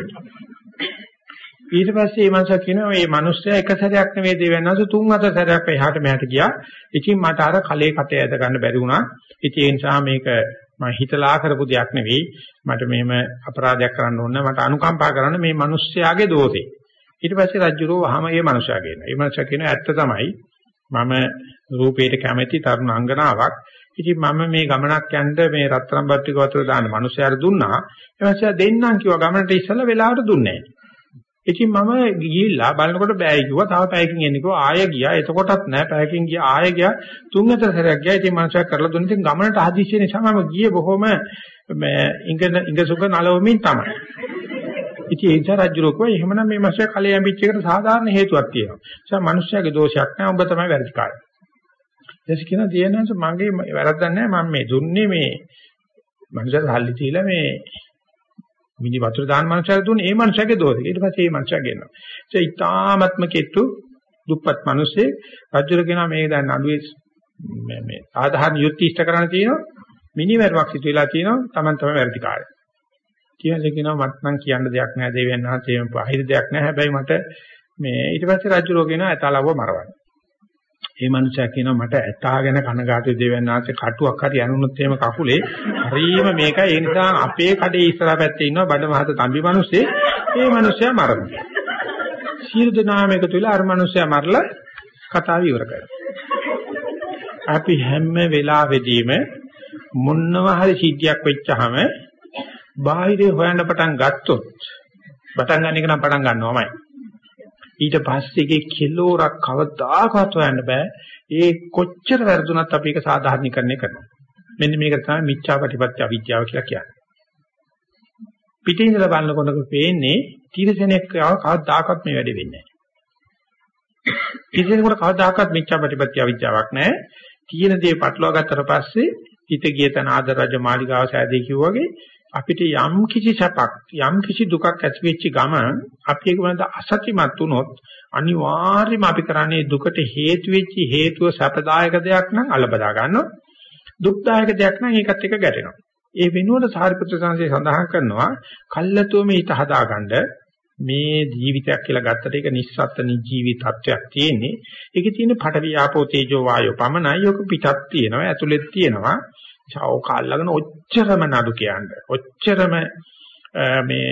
ඊට පස්සේ මේ මනුස්සයා කියනවා මේ මිනිස්සයා එක සැරයක් නෙවෙයි දෙවන්නස තුන් හතර සැරයක් එහාට මෙහාට ගියා. ඉතින් මට අර කලේ කටේ ඇද ගන්න බැරි වුණා. ඉතින් ඒ නිසා මේක මම හිතලා කරපු දෙයක් නෙවෙයි. මට මෙහෙම අපරාධයක් කරන්න ඕන මට අනුකම්පා කරන්න මේ මිනිස්සයාගේ දෝෂේ. ඊට පස්සේ රජුරෝ වහම මේ මනුස්සයා කියනවා. මේ මනුස්සයා කියනවා ඇත්ත තමයි. මම රූපේට කැමැති තරුණ අංගනාවක්. ඉතින් මම මේ ගමනක් යන්න මේ රත්තරන් බත් ටික වතුර දාන්න මිනිස්සයාට දුන්නා. ඒ මිනිස්සයා දෙන්නම් කිව්වා ගමනට ඉස්සෙල්ලා වෙලාවට දුන්නේ නැහැ. ඉතින් මම ගිහිල්ලා බලනකොට බෑයි කිව්වා. තව පැයකින් එන්නේ කිව්වා. ආයෙ ගියා. එතකොටත් නෑ. පැයකින් ගියා. ආයෙ ගියා. තුන් හතර සැරයක් ගියා. ඉතින් මනුස්සයා කරලා දුන්න ඉතින් ගමනට හදිස්සිය නිසා මම ගියේ බොහොම මේ ඉංග ඉංගසුක නලවමින් තමයි. ඉතින් ඒ නිසා රජුරෝකෝ එහෙමනම් මේ මනුස්සයා කලේ යම්පිච්ච එකට සාධාරණ හේතුවක් තියෙනවා. ඒ නිසා මනුස්සයාගේ දෝෂයක් නෑ. උඹ තමයි වැරදිකාරය. ඊට කියනවා දියනන්ස මගේ වැරද්දක් නෑ. මම මේ දුන්නේ මේ මනුස්සයා සල්ලි දීලා මේ මිනි වතුර දාන මනුස්සයෙක් දුන්නේ ඒ මනුස්සයාගේ දෝෂෙ. ඊට පස්සේ ඒ මනුස්සයා ගෙනවා. ඒ ඉතාමත්ම කෙට්ටු දුප්පත් මිනිස්සේ රජුර කියනවා මේ දැන් නඩුවේ මේ මේ සාධාරණ යුක්ති ඉෂ්ට කරන්න තියෙනවා. මිනි වැරවක් සිදු වෙලා තියෙනවා. Taman තමයි වැරදිකාරය. කියනවා කියනවා මට නම් කියන්න දෙයක් නැහැ දෙවියන් වහන්සේ මේ පහිර දෙයක් නැහැ. හැබැයි මට මේ ඊට පස්සේ රජුරෝ කියනවා ඇතාලවව මරවන්න. මේ මනුස්සයා කියනවා මට ඇතාගෙන කනගාටුයි දෙවියන් වහන්සේ කටුවක් හරි යනුනොත් එහෙම කකුලේ හරීම මේකයි ඒ නිසා අපේ කඩේ ඉස්සරහ පැත්තේ ඉන්නවා බඩ මහත තම්බි මිනිස්සේ ඒ මනුස්සයා මරනවා. සියලු දෙනාම එකතු වෙලා අර මනුස්සයා මරලා කතාව ඉවර කරනවා. අපි හැම වෙලාවෙදීම මොනවා හරි සිද්ධියක් වෙච්චාම බාහිරේ හොයන්න පටන් ගත්තොත් පටන් ගන්න එක නම් පටන් ගන්නවමයි. ඊට පස්සේ ඒකේ කිලෝරක් කවදාකවත් හොයන්න බෑ. ඒ කොච්චර වැරදුනත් අපි ඒක සාධාරණීකරණය කරනවා. මෙන්න මේක තමයි මිච්ඡාපටිපත්‍ය අවිද්‍යාව කියලා කියන්නේ. පිටින් ඉඳලා බලනකොට පේන්නේ තීරසනෙක් කවදාකවත් මේ වැඩේ වෙන්නේ නැහැ. තීරසනෙකුට කවදාකවත් මිච්ඡාපටිපත්‍ය අවිද්‍යාවක් නැහැ. තියෙන දේ පටලවා ගත්තට පස්සේ හිත ගිය තන ආදර රජ මාලිගාව සෑදී කිව්වාගේ අපිට යම් කිසි සැපක් යම් කිසි දුකක් ඇති වෙච්ච ගමන් අපි ඒක වෙනද අසත්‍යමත් වුණොත් අනිවාර්යයෙන්ම අපි කරන්නේ දුකට හේතු වෙච්ච හේතුව සැපදායක දෙයක් නම් අලබදා ගන්නවා දුක්දායක දෙයක් නම් ඒකත් එක්ක ගැටෙනවා. ඒ වෙනුවට සාරිපුත්‍ර සංඝසේ සඳහන් කරනවා කල්ලාතුම හිත හදාගන්න මේ ජීවිතයක් කියලා ගත්තට ඒක නිස්සත්ත්ව නිජීවි තත්වයක් තියෙන්නේ. ඒකේ තියෙන පඨවි ආපෝ තේජෝ වායෝ පමණයි. ඔක පිටත් තියෙනවා ඇතුළෙත් තියෙනවා. ඕක අල්ලගෙන ඔච්චරම නඩු කියන්නේ. ඔච්චරම මේ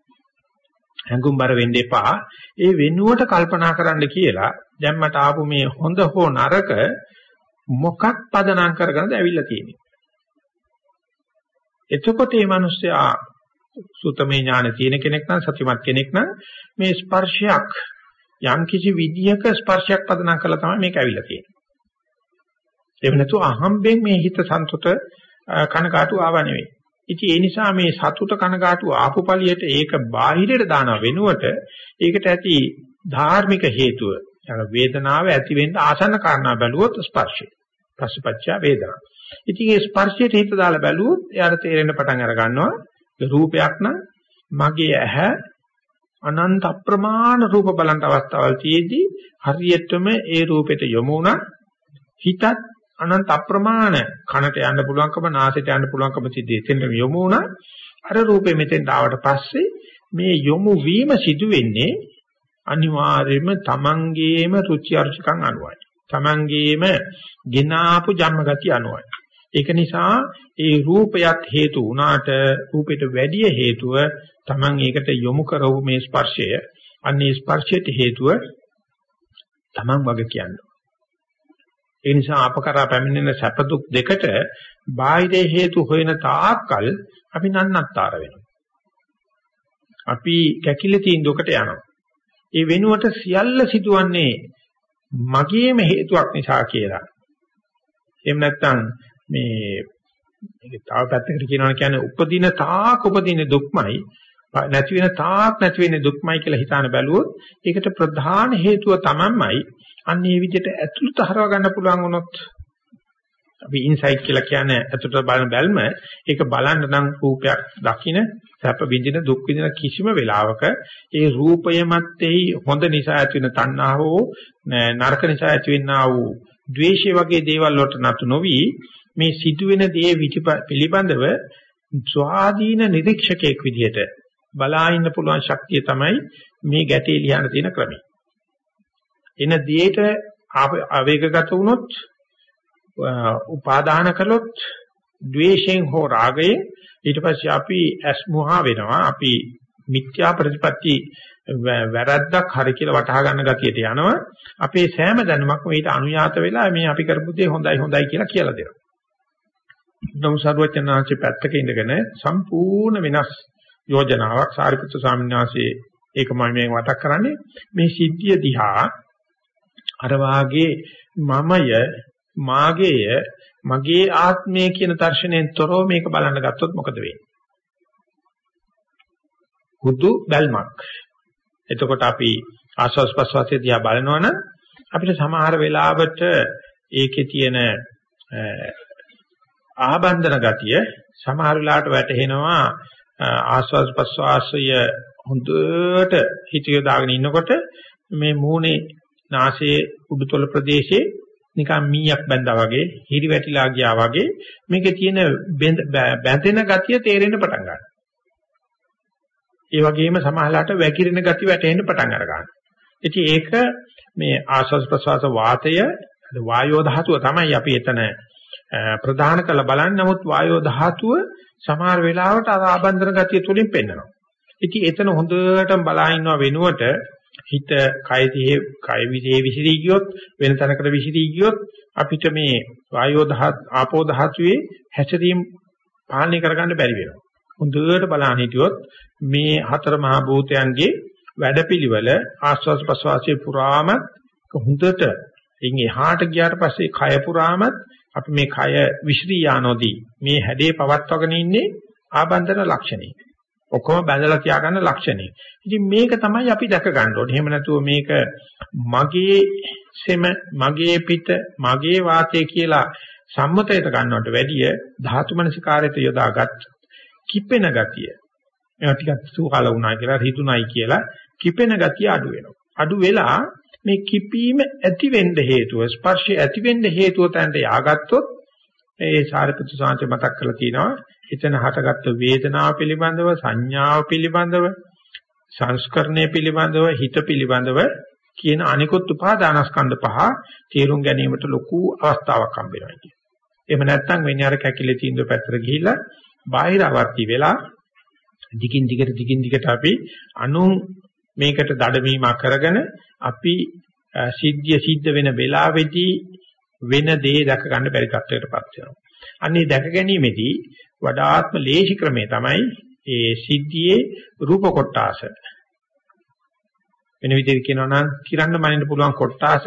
හංගුම්බර වෙන්න එපා. ඒ වෙනුවට කල්පනා කරන්න කියලා දැන් මට ආපු මේ හොඳ හෝ නරක මොකක් පදනම් කරගෙනද ඇවිල්ලා තියෙන්නේ. එතකොට මේ මිනිස්සයා සුතමේ ඥාන තියෙන කෙනෙක් නම් සතිමත් කෙනෙක් නම් මේ ස්පර්ශයක් යම් කිසි විදියක ස්පර්ශයක් පදනම් කරලා තමයි මේක ඇවිල්ලා තියෙන්නේ. එහෙම නැතු අහම්බෙන් මේ හිත සන්තුත කනකාටු ආව නෙවෙයි. ඉතින් ඒ නිසා මේ සතුට කනකාටු ආපු පළියට ඒක බාහිරට දානව වෙනුවට ඒකට ඇති ධාර්මික හේතුව යන වේදනාව ඇති වෙන්න ආසන්න කාරණා බැලුවොත් ස්පර්ශය. පස්සපච්චා වේදනා. ඉතින් ඒ ස්පර්ශයට හිත දාලා බැලුවොත් එයාට තේරෙන්න පටන් අර ගන්නවා රූපයක් නම් මගේ ඇහැ අනන්ත අප්‍රමාණ රූප බලන අවස්ථාවල් තියේදී හරියටම ඒ රූපෙට යොමු වුණා හිතත් අනන්ත අප්‍රමාණ කනට යන්න පුළුවන්කම නාසයට යන්න පුළුවන්කම සිද්ධ එතෙන් යොමු වුණා අර රූපෙ මෙතෙන් ආවට පස්සේ මේ යොමු වීම සිදු වෙන්නේ අනිවාර්යයෙන්ම තමන්ගේම රුචි අරුචිකම් අනුවයි තමන්ගේම ගිනාපු ජන්මගති අනුවයි ඒක නිසා ඒ රූපයත් හේතු වුණාට රූපෙට වැඩි හේතුව තමන් ඒකට යොමු කරව මේ ස්පර්ශය අන්නේ ස්පර්ශයට හේතුව තමන් වගේ කියන්නේ ඒ නිසා අපකරා පැමිණෙන සැප දුක් දෙකට බාහිර හේතු හොයන තාක්කල් අපි නන්නත්තර වෙනවා. අපි කැකිලි තීන්දුවකට යනවා. ඒ වෙනුවට සියල්ල සිදුවන්නේ මගේම හේතුවක් නිසා කියලා. එහෙම නැත්නම් මේ මේක තව පැත්තකට කියනවා කියන්නේ උපදින තාක් උපදින දුක්මයි නැති වෙන තාක් නැති වෙන දුක්මයි කියලා හිතාන බැලුවොත් ඒකට ප්‍රධාන හේතුව තමන්මයි. අන්න ඒ විදිහට ඇතුළත හරව ගන්න පුළුවන් වුණොත් අපි ඉන්සයිට් කියලා කියන්නේ ඇතුළත බලන බැල්ම ඒක බලන්න නම් රූපයක් දකින සැප විඳින දුක් විඳින කිසිම වෙලාවක ඒ රූපයමත් එහි හොඳ නිසා ඇති වෙන තණ්හාව හෝ නරක නිසා ඇති වෙනා වූ ද්වේෂය වගේ දේවල් වලට නතු නොවි මේ සිදුවෙන දේ පිළිබඳව ස්වාධීන නිරීක්ෂකයෙක් විදිහට බලා ඉන්න පුළුවන් ශක්තිය තමයි මේ ගැටේ ලියන්න තියෙන ක්‍රමය. එන දියේට ආවේගගත වුණොත් උපාදාන කළොත් ද්වේෂයෙන් හෝ රාගයෙන් ඊට පස්සේ අපි අස්මුහා වෙනවා අපි මිත්‍යා ප්‍රතිපatti වැරද්දක් හරි කියලා වටහා ගන්න ගතියට යනවා අපේ සෑම දැනුමක්ම ඊට අනුයාත වෙලා මේ අපි කරපු දේ හොඳයි හොඳයි කියලා කියලා දෙනවා. නමුත් සර්වඥාන්සේ පැත්තක ඉඳගෙන සම්පූර්ණ වෙනස් යෝජනාවක් සාරිපුත්‍ර ස්වාමීන් වහන්සේ ඒක මම මේ මතක් කරන්නේ මේ සිද්ධිය දිහා අර වාගේ මමය මාගේය මගේ ආත්මය කියන දර්ශනයෙන් තොරව මේක බලන්න ගත්තොත් මොකද වෙන්නේ? හුදු බැල්මක්. එතකොට අපි ආස්වාස් ප්‍රස්වාසයේ දිහා බලනවනම් අපිට සමහර වෙලාවට ඒකේ තියෙන ආබන්ධන ගතිය සමහර වෙලාවට වැටහෙනවා. ආස්වාස් ප්‍රස්වාසය හොඳට හිතිය දාගෙන ඉන්නකොට මේ මූණේ නාසයේ උඩුතොල ප්‍රදේශයේ නිකන් මීයක් බැඳා වගේ හිරි වැටිලා ගියා වගේ මේකේ තියෙන බැඳෙන ගතිය තේරෙන්න පටන් ගන්නවා. ඒ වගේම සමහරලාට වැగిරෙන ගතිය වැටෙන්න පටන් අර ගන්නවා. ඉතින් ඒක මේ ආස්වාස් ප්‍රස්වාස වාතය වායෝ ධාතුව තමයි අපි එතන ප්‍රධාන කළ බලන්නේ. නමුත් වායෝ ධාතුව සමහර වෙලාවට අර ආබන්ධන ගතිය තුලින් පෙන්වනවා. ඉතින් එතන හොඳටම බලා ඉන්නව වෙනුවට හිත කය දිහේ කය විදේ විසිරී ගියොත් වෙන තැනකට විසිරී ගියොත් අපිට මේ වායෝ ධාත ආපෝ ධාතුවේ හැසිරීම පාලනය කරගන්න බැරි වෙනවා. හොඳට බලන්න හිටියොත් මේ හතර මහා භූතයන්ගේ වැඩපිළිවෙල ආස්වාස් ප්‍රස්වාසයේ පුරාම හොඳට ඉන් එහාට ගියාට පස්සේ කය පුරාම අපි මේ කය විශ්‍රී යනෝදී මේ හැඩේ පවත්වාගෙන ඉන්නේ ආබන්ධන ලක්ෂණේ. ඔක්කොම බැඳලා තියාගන්න ලක්ෂණේ. ඉතින් මේක තමයි අපි දැක ගන්න ඕනේ. එහෙම නැතුව මේක මගේ සෙම, මගේ පිට, මගේ වාතය කියලා සම්මතයට ගන්නවට වැඩිය ධාතු මනසිකාරයට යොදාගත් කිපෙන ගතිය. ඒවා ටිකක් සුඛාල වුණා කියලා, රිතුණයි කියලා කිපෙන ගතිය අඩු වෙනවා. අඩු වෙලා මේ කිපීම ඇති වෙන්න හේතුව, ස්පර්ශය ඇති වෙන්න හේතුව තැනට ය아가ත්තොත් ඒ සාරිපුත්‍ර සාන්තේ මතක් කරලා තියෙනවා. එතන හටගත්තු වේදනාව පිළිබඳව, සංඥාව පිළිබඳව, සංස්කරණය පිළිබඳව, හිත පිළිබඳව කියන අනිකුත් උපාදානස්කන්ධ පහ තේරුම් ගැනීමට ලොකු අවස්ථාවක් හම්බ වෙනවා කියන්නේ. එහෙම නැත්නම් වෙන්නේ අර කැකිලේ තීන්දුව පැත්තට ගිහිල්ලා බාහිරවර්ති වෙලා දිගින් දිගට දිගින් දිගට අපි අනුන් මේකට දඩමීමක් කරගෙන අපි සිද්ධිය සිද්ධ වෙන වෙලාවේදී වෙන දේ දැක ගන්න බැරි තත්ත්වයකටපත් වෙනවා. අන්නේ දැක ගැනීමේදී වඩාත්ම ලේසි ක්‍රමේ තමයි ඒ සිද්ධියේ රූප කොටාස. වෙන විදිහට කියනවා නම් කිරන්න මනින්න පුළුවන් කොටාස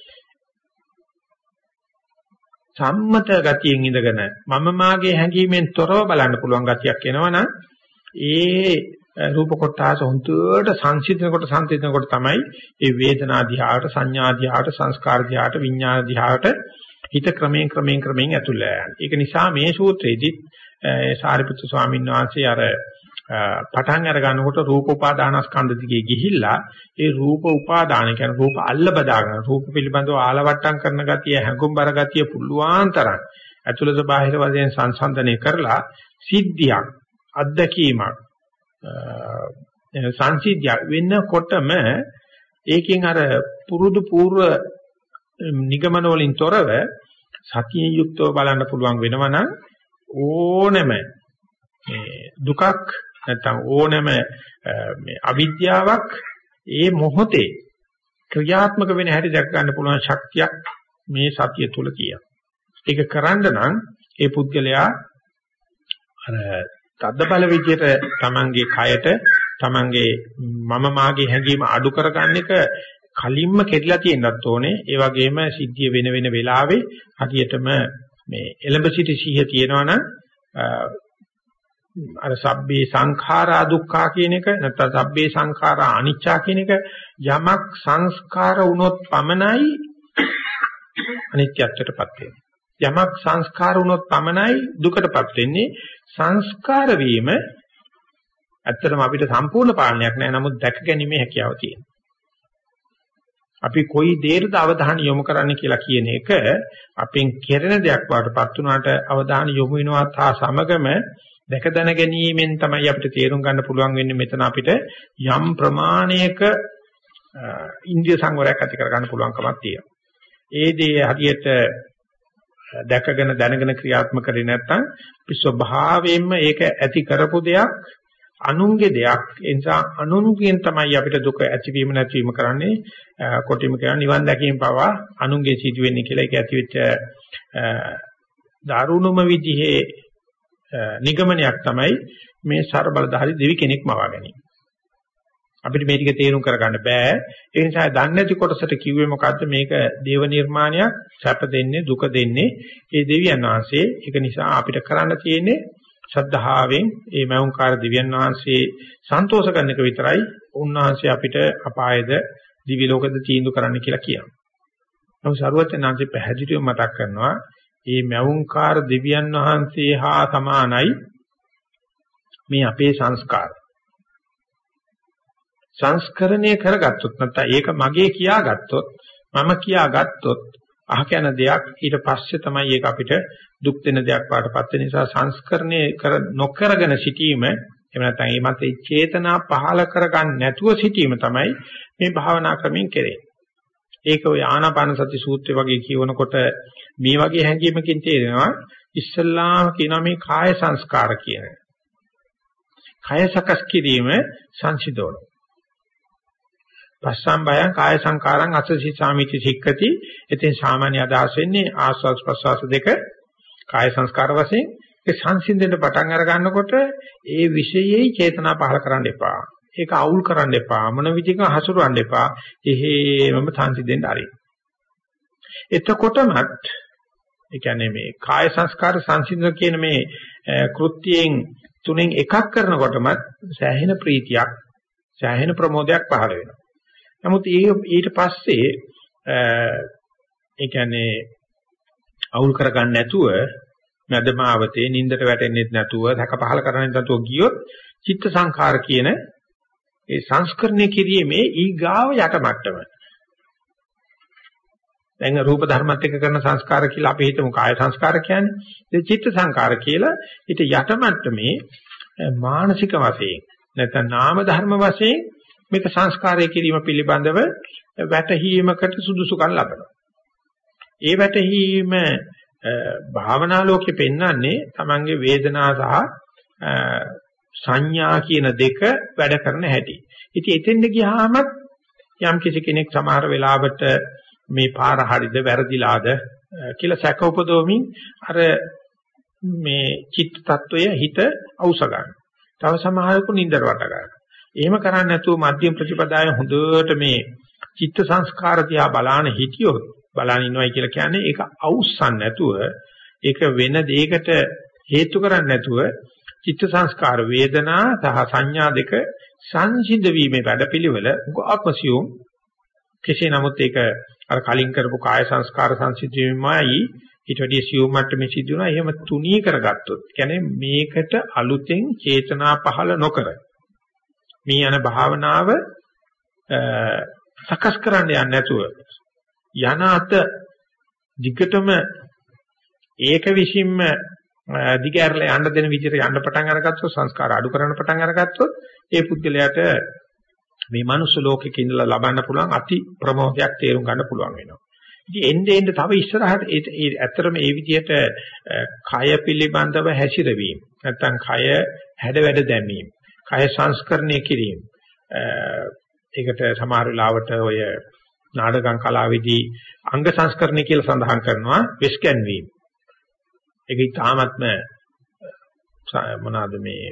සම්මත ගතියෙන් ඉඳගෙන මම මාගේ හැඟීමෙන් තොරව බලන්න පුළුවන් ගතියක් එනවනම් ඒ රූප කොටාස හොඳට සංසිඳනකොට සංසිඳනකොට තමයි ඒ වේදනා දිහාට, සංඥා දිහාට, සංස්කාර දිහාට, විඥාන දිහාට හිත ක්‍රමයෙන් ක්‍රමයෙන් ක්‍රමයෙන් ඇතුල් වෙනවා. ඒක නිසා මේ සූත්‍රයේදී සාරිපුත්‍ර ස්වාමීන් වහන්සේ අර පටන් අර ගන්නකොට රූප උපාදානස්කන්ධ දිගේ ගිහිල්ලා ඒ රූප උපාදාන කියන්නේ රූප අල්ල බදාගෙන රූප පිළිබඳව ආලවට්ටම් කරන ගතිය, හැඟුම්බර ගතිය පුළුවන් තරම් ඇතුළත බාහිර වශයෙන් සංසන්දනය කරලා සිද්ධියක්, අත්දැකීමක්, සංසිද්ධිය වෙනකොටම ඒකෙන් අර පුරුදු పూర్ව නිගමන වලින් තොරව සතියෙන් යුක්තව බලන්න පුළුවන් වෙනවනම් ඕනෙම මේ දුකක් නැත්නම් ඕනෙම මේ අවිද්‍යාවක් ඒ මොහොතේ ක්‍රියාත්මක වෙන හැටි දැක ගන්න පුළුවන් ශක්තියක් මේ සතිය තුල තියෙනවා. ඒක කරන්න නම් ඒ පුද්ගලයා අර තද්ද බල විදියට තමන්ගේ කයට තමන්ගේ මම මාගේ හැඟීම අඩු කරගන්න එක කලින්ම කෙරලා තියෙන්නත් ඕනේ. ඒ වගේම සිද්ධිය වෙන වෙන වෙලාවේ හරියටම මේ එළඹ සිටි සිහිය තියෙනවනම් අර සබ්බේ සංඛාරා දුක්ඛා කියන එක නැත්නම් සබ්බේ සංඛාරා අනිච්චා කියන එක යමක් සංස්කාර වුණොත් පමණයි අනිත්‍යත්වයටපත් වෙන්නේ. යමක් සංස්කාර වුණොත් පමණයි දුකටපත් වෙන්නේ. සංස්කාර වීම ඇත්තටම අපිට සම්පූර්ණ පාලනයක් නැහැ. නමුත් දැක ගැනීමේ හැකියාව තියෙනවා. අපි කොයි දෙයකටද අවධානය යොමු කරන්න කියලා කියන එක අපෙන් කෙරෙන දෙයක් වඩපත් වුණාට අවධානය යොමු වෙනවත් හා සමගම දැක දැන ගැනීමෙන් තමයි අපිට තේරුම් ගන්න පුළුවන් වෙන්නේ මෙතන අපිට යම් ප්‍රමාණයක ඉන්ද්‍රිය සංවරයක් ඇති කර ගන්න පුළුවන්කමක් තියෙනවා. ඒ දේ හරියට දැකගෙන දැනගෙන ක්‍රියාත්මක කරේ නැත්නම් අපි ස්වභාවයෙන්ම ඒක ඇති කරපු දෙයක් අනුන්ගේ දෙයක්. ඒ නිසා අනුන්ගෙන් තමයි අපිට දුක ඇතිවීම නැතිවීම කරන්නේ. කොටිම කියන නිවන් දැකීම පවා අනුන්ගේ සිදු වෙන්නේ කියලා. ඒක ඇතිවෙච්ච දාරුණුම විදිහේ නිගමනයක් තමයි මේ ਸਰබලධාරී දෙවි කෙනෙක් මවා ගැනීම. අපිට මේ ටික තේරුම් කරගන්න බෑ. ඒ නිසා දන්නේ නැති කොටසට කිව්වේ මොකද්ද? මේක දේව නිර්මාණයක්, සැප දෙන්නේ, දුක දෙන්නේ ඒ දෙවියන් වහන්සේ. ඒක නිසා අපිට කරන්න තියෙන්නේ ශ්‍රද්ධාවෙන් මේ මෞංකාර දිව්‍යන් වහන්සේ සන්තෝෂ කරන එක විතරයි. උන්වහන්සේ අපිට අපායද දිවි ලෝකද තීන්දුව කරන්න කියලා කියනවා. නමුත් සරුවචනාංශේ පැහැදිලිව මතක් කරනවා මේ මෞංකාර දිව්‍යන් වහන්සේ හා සමානයි මේ අපේ සංස්කාර. සංස්කරණය කරගත්තොත් නැත්නම් ඒක මගේ කියාගත්තොත් මම කියාගත්තොත් අහක යන දෙයක් ඊට පස්සේ තමයි ඒක අපිට දුක් දෙන දෙයක් පාටපත් වෙන නිසා සංස්කරණය කර නොකරගෙන සිටීම එහෙම නැත්නම් මේ මතේ චේතනා පහල කරගන්න නැතුව සිටීම තමයි මේ භාවනා ක්‍රමයෙන් කෙරෙන්නේ. ඒක ඔය ආනාපාන සති සූත්‍රය වගේ කියවනකොට මේ වගේ හැඟීමකින් තේරෙනවා ඉස්සල්ලාම කියනවා මේ කාය සංස්කාර කියන. කාය සකස් කිරීම සංසිඳවන. පස්සම්බයං කාය සංකාරං අසසි සාමිති සික්කති. ඉතින් සාමාන්‍ය අදහස් වෙන්නේ ආස්වාද ප්‍රසවාස දෙක කාය සංස්කාර වශයෙන් ඒ සංසිඳෙන්න පටන් අර ගන්නකොට ඒ විශේෂයි චේතනා පහල කරන්න එපා. ඒක අවුල් කරන්න එපා. මොන විදිහක හසුරවන්න එපා. එහෙමම සංසිඳෙන්න ආරයි. එතකොටමත් ඒ කියන්නේ මේ කාය සංස්කාර සංසිඳන කියන මේ කෘත්‍යයෙන් තුනෙන් එකක් කරනකොටමත් සෑහෙන ප්‍රීතියක් සෑහෙන ප්‍රමෝදයක් පහළ වෙනවා. නමුත් ඊට පස්සේ ඒ කියන්නේ අවුල් කරගන්න නැතුව මදමාවතේ නින්දට වැටෙන්නේ නැතුව ධක පහල කරන්නේ නැතුව ගියොත් චිත්ත සංඛාර කියන ඒ සංස්කරණය කිරීමේ ඊගාව යට මට්ටම. දැන් රූප ධර්මත් එක්ක කරන සංස්කාර කියලා අපි හිතමු කාය සංස්කාර කියන්නේ. ඒ චිත්ත සංඛාර කියලා ඊට යට මට්ටමේ මානසික වශයෙන් නැත්නම් නාම ධර්ම වශයෙන් මේක සංස්කාරය කිරීම පිළිබඳව වැටහීමකට සුදුසුකම් ලබනවා. ඒ වැටහීම භාවනා ලෝකෙ පෙන්වන්නේ තමන්ගේ වේදනා සහ සංඥා කියන දෙක වැඩ කරන හැටි. ඉතින් එතෙන්ද ගියාම යම් කිසි කෙනෙක් සමහර වෙලාවට මේ පාර හරිද වැරදිලාද කියලා සැක උපදවමින් අර මේ චිත්ත tattwය හිත අවශ්‍ය ගන්න. තව සමහරකු නින්දර වට ගන්න. එහෙම කරන්නේ නැතුව මධ්‍යම ප්‍රතිපදාවේ හොඳට මේ චිත්ත සංස්කාර දිහා බලාන හිටියොත් බලන් ඉනවයි කියලා කියන්නේ ඒක අවුස්සන් නැතුව ඒක වෙන දෙයකට හේතු කරන්නේ නැතුව චිත්ත සංස්කාර වේදනා සහ සංඥා දෙක සංසිඳ වීමේ වැඩපිළිවෙල ආත්මසියුම් කෙසේ නමුත් ඒක අර කලින් කරපු කාය සංස්කාර සංසිඳීමයි ඊට වැඩි සියුම් මට්ටමේ සිදු වෙනවා. එහෙම තුනී කරගත්තොත් කියන්නේ මේකට අලුතෙන් චේතනා පහළ නොකර මේ යන භාවනාව සකස් කරන්න යන්නේ නැතුව යන අත දිගටම ඒක විසින්ම දිගහැරලා යන්න දෙන විදිහට යන්න පටන් අරගත්තොත් සංස්කාර අඩු කරන්න පටන් අරගත්තොත් ඒ පුද්ගලයාට මේ මනුස්ස ලෝකෙක ඉඳලා ලබන්න පුළුවන් අති ප්‍රමෝදයක් තේරුම් ගන්න පුළුවන් වෙනවා. ඉතින් එnde end තව ඉස්සරහට ඒ ඇත්තටම මේ විදිහට කය පිළිබඳව හැසිරවීම නැත්නම් කය හැඩ වැඩ දැමීම කය සංස්කරණය කිරීම ඒකට සමහර වෙලාවට ඔය නාටකම් කලාවේදී අංග සංස්කරණය කියලා සඳහන් කරනවා වෙස්කන් වීම. ඒක ඊටාත්ම මොනවාද මේ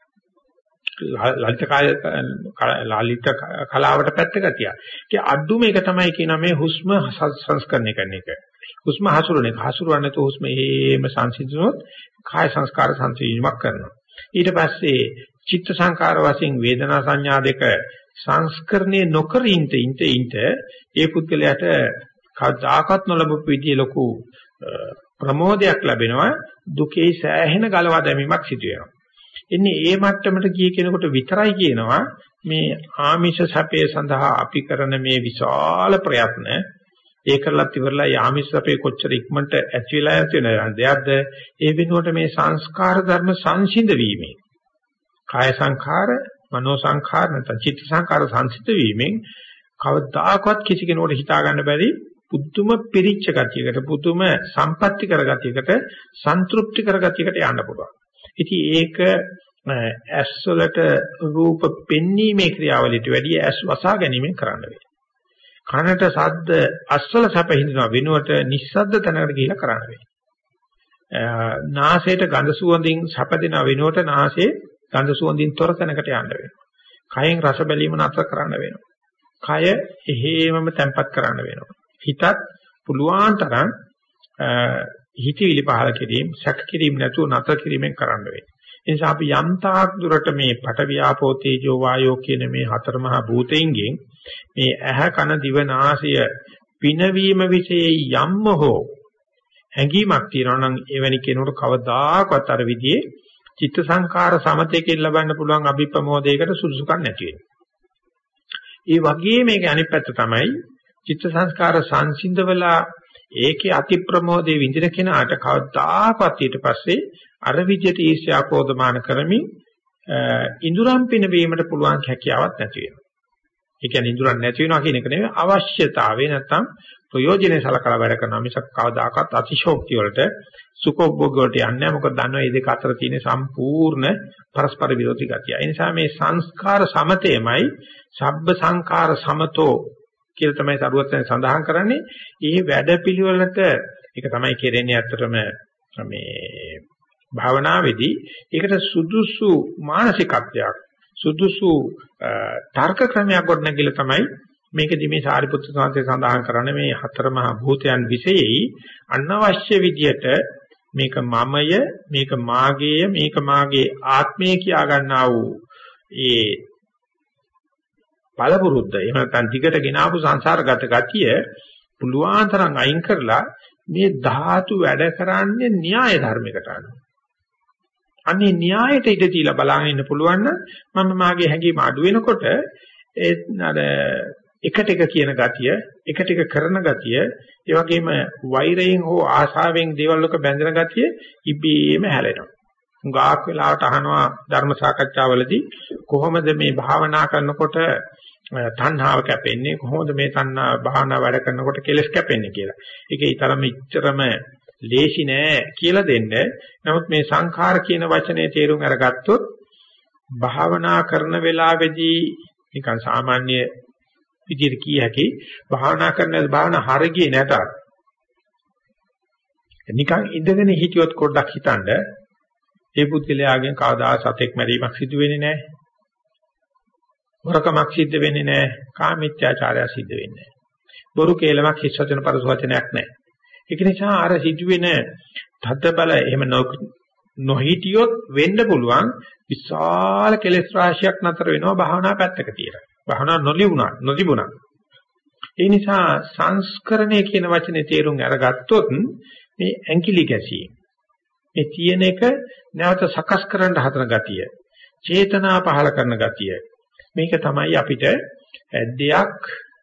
ලලිත කාය ලලිත කලාවට පැත්තක තියා. ඒ අඩුම එක තමයි කියනවා මේ හුස්ම සංස්කරණය කරන එක. හුස්ම හසුරන එක. හසුරවන්නේ නැතුව හුස්ම එහෙම සංසිඳනොත් කාය සංස්කාර සංසිඳීමක් කරනවා. ඊට පස්සේ චිත්ත සංකාර වශයෙන් වේදනා සංඥා දෙක සංස්කරණය නොකර ඉඳ ඉඳ ඉඳ ඒ පුද්ගලයාට කවදාකවත් නොලබපු විදිහේ ලොකු ප්‍රමෝදයක් ලැබෙනවා. දුකේ සෑහෙන ගලවා දැමීමක් සිදු වෙනවා. ඉන්නේ ඒ මට්ටමට ගිය කෙනෙකුට විතරයි කියනවා මේ ආමිෂ සැපේ සඳහා අපි කරන මේ විශාල ප්‍රයත්න ඒකලත් ඉවරලා ආමිෂ සැපේ කොච්චර ඉක්මනට ඇති වෙලා යන දෙයක්ද ඒ වෙනුවට මේ සංස්කාර ධර්ම සංසිඳ වීමෙන් කාය සංඛාර මනෝ සංඛාර නැත්නම් චිත්ත සංඛාර සංසිඳ වීමෙන් කවදාකවත් කිසි කෙනෙකුට හිතා ගන්න බැරි පුදුම පිරිච්ච ගතියකට පුදුම සම්පatti කරගතියකට සන්තුෂ්ටි කරගතියකට යන්න පුළුවන්. ඉතින් ඒක ඇස් වලට රූප පෙන්වීමේ ක්‍රියාවලියට වැඩිය ඇස් වසා ගැනීමෙන් කරන්න වෙයි. කනට ශබ්ද අස්වල සැප හිඳිනවා වෙනුවට නිස්සද්ද තැනකට ගිහිලා කරන්න වෙයි. නාසයට ගඳ සුවඳින් සැප දෙන වෙනුවට නාසයේ ගඳ සුවඳින් තොර තැනකට යන්න වෙනවා. කයෙන් රස බැලීම නතර කරන්න වෙනවා. කය එහෙමම තැම්පත් කරන්න වෙනවා. හිතත් පුළුවන් තරම් හිතවිලි පහල කිරීම, සැක කිරීම නැතුව නතර කිරීමෙන් කරන්න වෙනවා. ඒ නිසා අපි යම් තාක් දුරට මේ පඨ වියාපෝ තේජෝ වායෝ කියන මේ හතර මහා භූතෙන්ගෙන් මේ ඇහ කන දිව නාසය පිනවීම විශේෂ යම්ම හෝ හැඟීමක් තියෙනවා නම් එවැනි කෙනෙකුට කවදාකවත් අර විදිහේ චිත්ත සංකාර සමතේකින් ලබන්න පුළුවන් අභිප්‍රමෝදයකට සුදුසුකම් නැති වෙනවා. ඒ වගේ මේක අනිත් පැත්ත තමයි චිත්ත සංස්කාර සංසිඳවලා ඒකේ අති ප්‍රමෝදේ විඳින කෙනාට කවදාකවත් ඊට පස්සේ අර විදිහට ඊර්ෂ්‍යා ක්‍රෝධමාන කරමින් ඉඳුරම් පිනවීමට පුළුවන් හැකියාවක් නැති වෙනවා. ඒ කියන්නේ ඉඳුරන් නැති වෙනවා කියන එක නෙවෙයි අවශ්‍යතාවය නැත්තම් ප්‍රයෝජනෙ සලකලා වැඩ කරනවා මිසක් කවදාකවත් අතිශෝක්තිය වලට සුඛෝභෝග වලට යන්නේ නැහැ. මොකද දන්නවා මේ දෙක අතර තියෙන සම්පූර්ණ පරස්පර විරෝධී ගතිය. ඒ නිසා මේ සංස්කාර සමතේමයි සබ්බ සංඛාර සමතෝ කියලා තමයි සරුවත්යන් සඳහන් කරන්නේ. මේ වැඩපිළිවෙලට ඒක තමයි කෙරෙන්නේ ඇත්තටම මේ භාවනාවේදී ඒකට සුදුසු මානසිකත්වයක් සුදුසු තර්ක ක්‍රමයක් ගොඩනගලා තමයි මේකදී මේ සාරිපුත්‍ර සාන්තේ සඳහන් කරන්නේ මේ හතර මහා භූතයන් විශේෂයි අනවශ්‍ය විදියට මේක මමය මේක මාගේය මේක මාගේ ආත්මය කියා ගන්නා වූ ඒ බලපුරුද්ද එහෙම නැත්නම් දිගට ගෙනාවු සංසාරගත ගතිය පුළුවන් තරම් අයින් කරලා මේ ධාතු වැඩ කරන්නේ න්‍යාය ධර්මයකට අනුව. අන්නේ න්‍යායට ඉඳ තියලා බලන්න ඉන්න පුළුවන් නම් මම මාගේ හැඟීම අඩු වෙනකොට ඒ අර එකට එක කියන ගතිය, එකට එක කරන ගතිය, ඒ වගේම වෛරයෙන් හෝ ආශාවෙන් දේවල් වලක බැඳෙන ගතිය ඉබේම හැලෙනවා. උගාක් වෙලාවට අහනවා ධර්ම සාකච්ඡාවලදී කොහොමද මේ භාවනා කරනකොට තණ්හාව කැපෙන්නේ, කොහොමද මේ තණ්හා භාවනා වැඩ කරනකොට කෙලස් කැපෙන්නේ කියලා. ඒකේ ඊතරම් ඉච්චරම ලේසි නෑ කියලා දෙන්න. නමුත් මේ සංඛාර කියන වචනේ තේරුම් අරගත්තොත් භාවනා කරන වෙලාවේදී නිකන් සාමාන්‍ය විදිහට කිය හැකි භාවනා කරන භාවනා හරියන්නේ නැතත් නිකන් ඉඳගෙන හිටියොත් පොඩ්ඩක් හිතන්න ඒ පුද්ගලයාගෙන් කවදා සතෙක් මැරීමක් සිදු වෙන්නේ නැහැ. වරකමක් සිද්ධ වෙන්නේ නැහැ. කාමීත්‍යාචාරය සිද්ධ වෙන්නේ නැහැ. බොරු කේලමක් හිස් වචන පරස වචනයක් නැහැ. ඒක නිසා අර සිදුවෙන තද බල එහෙම නොහිටියොත් වෙන්න පුළුවන් විශාල කෙලෙස් රාශියක් නතර වෙනවා භාවනා පැත්තක තියලා. භාවනා නොලියුණා නොතිබුණා. ඒ නිසා සංස්කරණය කියන වචනේ තේරුම් අරගත්තොත් මේ ඇඟිලි ගැසීම මේ තියෙන එක නැවත සකස් කරන්න හදන ගතිය, චේතනා පහල කරන ගතිය. මේක තමයි අපිට දෙයක්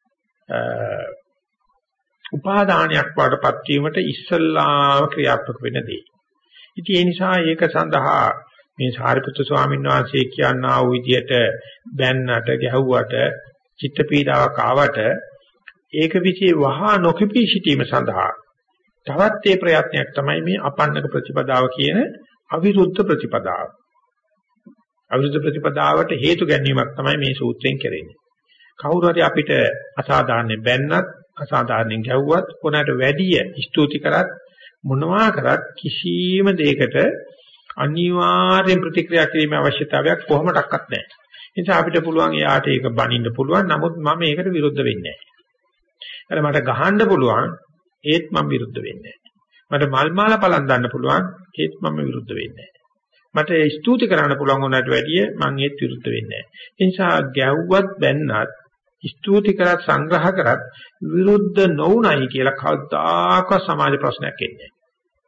උපාදානයක් වඩපත් වීමට ඉස්සල්ලාම ක්‍රියාත්මක වෙන දේ. ඉතින් ඒ නිසා ඒක සඳහා මේ සාරිපුත්‍ර ස්වාමීන් වහන්සේ කියනා වූ විදියට බැන්නට ගැහුවට චිත්ත පීඩාවක් ආවට ඒක විශ්ේ වහා නොකිපී සිටීම සඳහා තවත් ඒ ප්‍රයත්නයක් තමයි මේ අපන්නක ප්‍රතිපදාව කියන අවිරුද්ධ ප්‍රතිපදාව. අවිරුද්ධ ප්‍රතිපදාවට හේතු ගැනීමක් තමයි මේ සූත්‍රයෙන් කරන්නේ. කවුරු හරි අපිට අසාධාරණයෙන් බැන්නත් අසාධාරණයෙන් ගැහුවත් කොනකට වැඩිය ස්තුති කරත් මොනවා කරත් කිසිම දෙයකට අනිවාර්යෙන් ප්‍රතික්‍රියා කිරීමේ අවශ්‍යතාවයක් කොහොමඩක්වත් නැහැ. ඒ නිසා අපිට පුළුවන් එයාට ඒක බනින්න පුළුවන්. නමුත් මම ඒකට විරුද්ධ වෙන්නේ නැහැ. අර මට ගහන්න පුළුවන් ඒත් මම විරුද්ධ වෙන්නේ නැහැ. මට මල් මාල පලන් දාන්න පුළුවන් ඒත් මම විරුද්ධ වෙන්නේ නැහැ. මට ස්තුති කරන්න පුළුවන් උනාට වැඩිය මම ඒත් විරුද්ධ වෙන්නේ නැහැ. ඒ නිසා ගැව්වත් බැන්නත් ස්තුති කරත් සංග්‍රහ කරත් විරුද්ධ නොවුනයි කියලා කවදාකවත් සමාජ ප්‍රශ්නයක් එන්නේ නැහැ.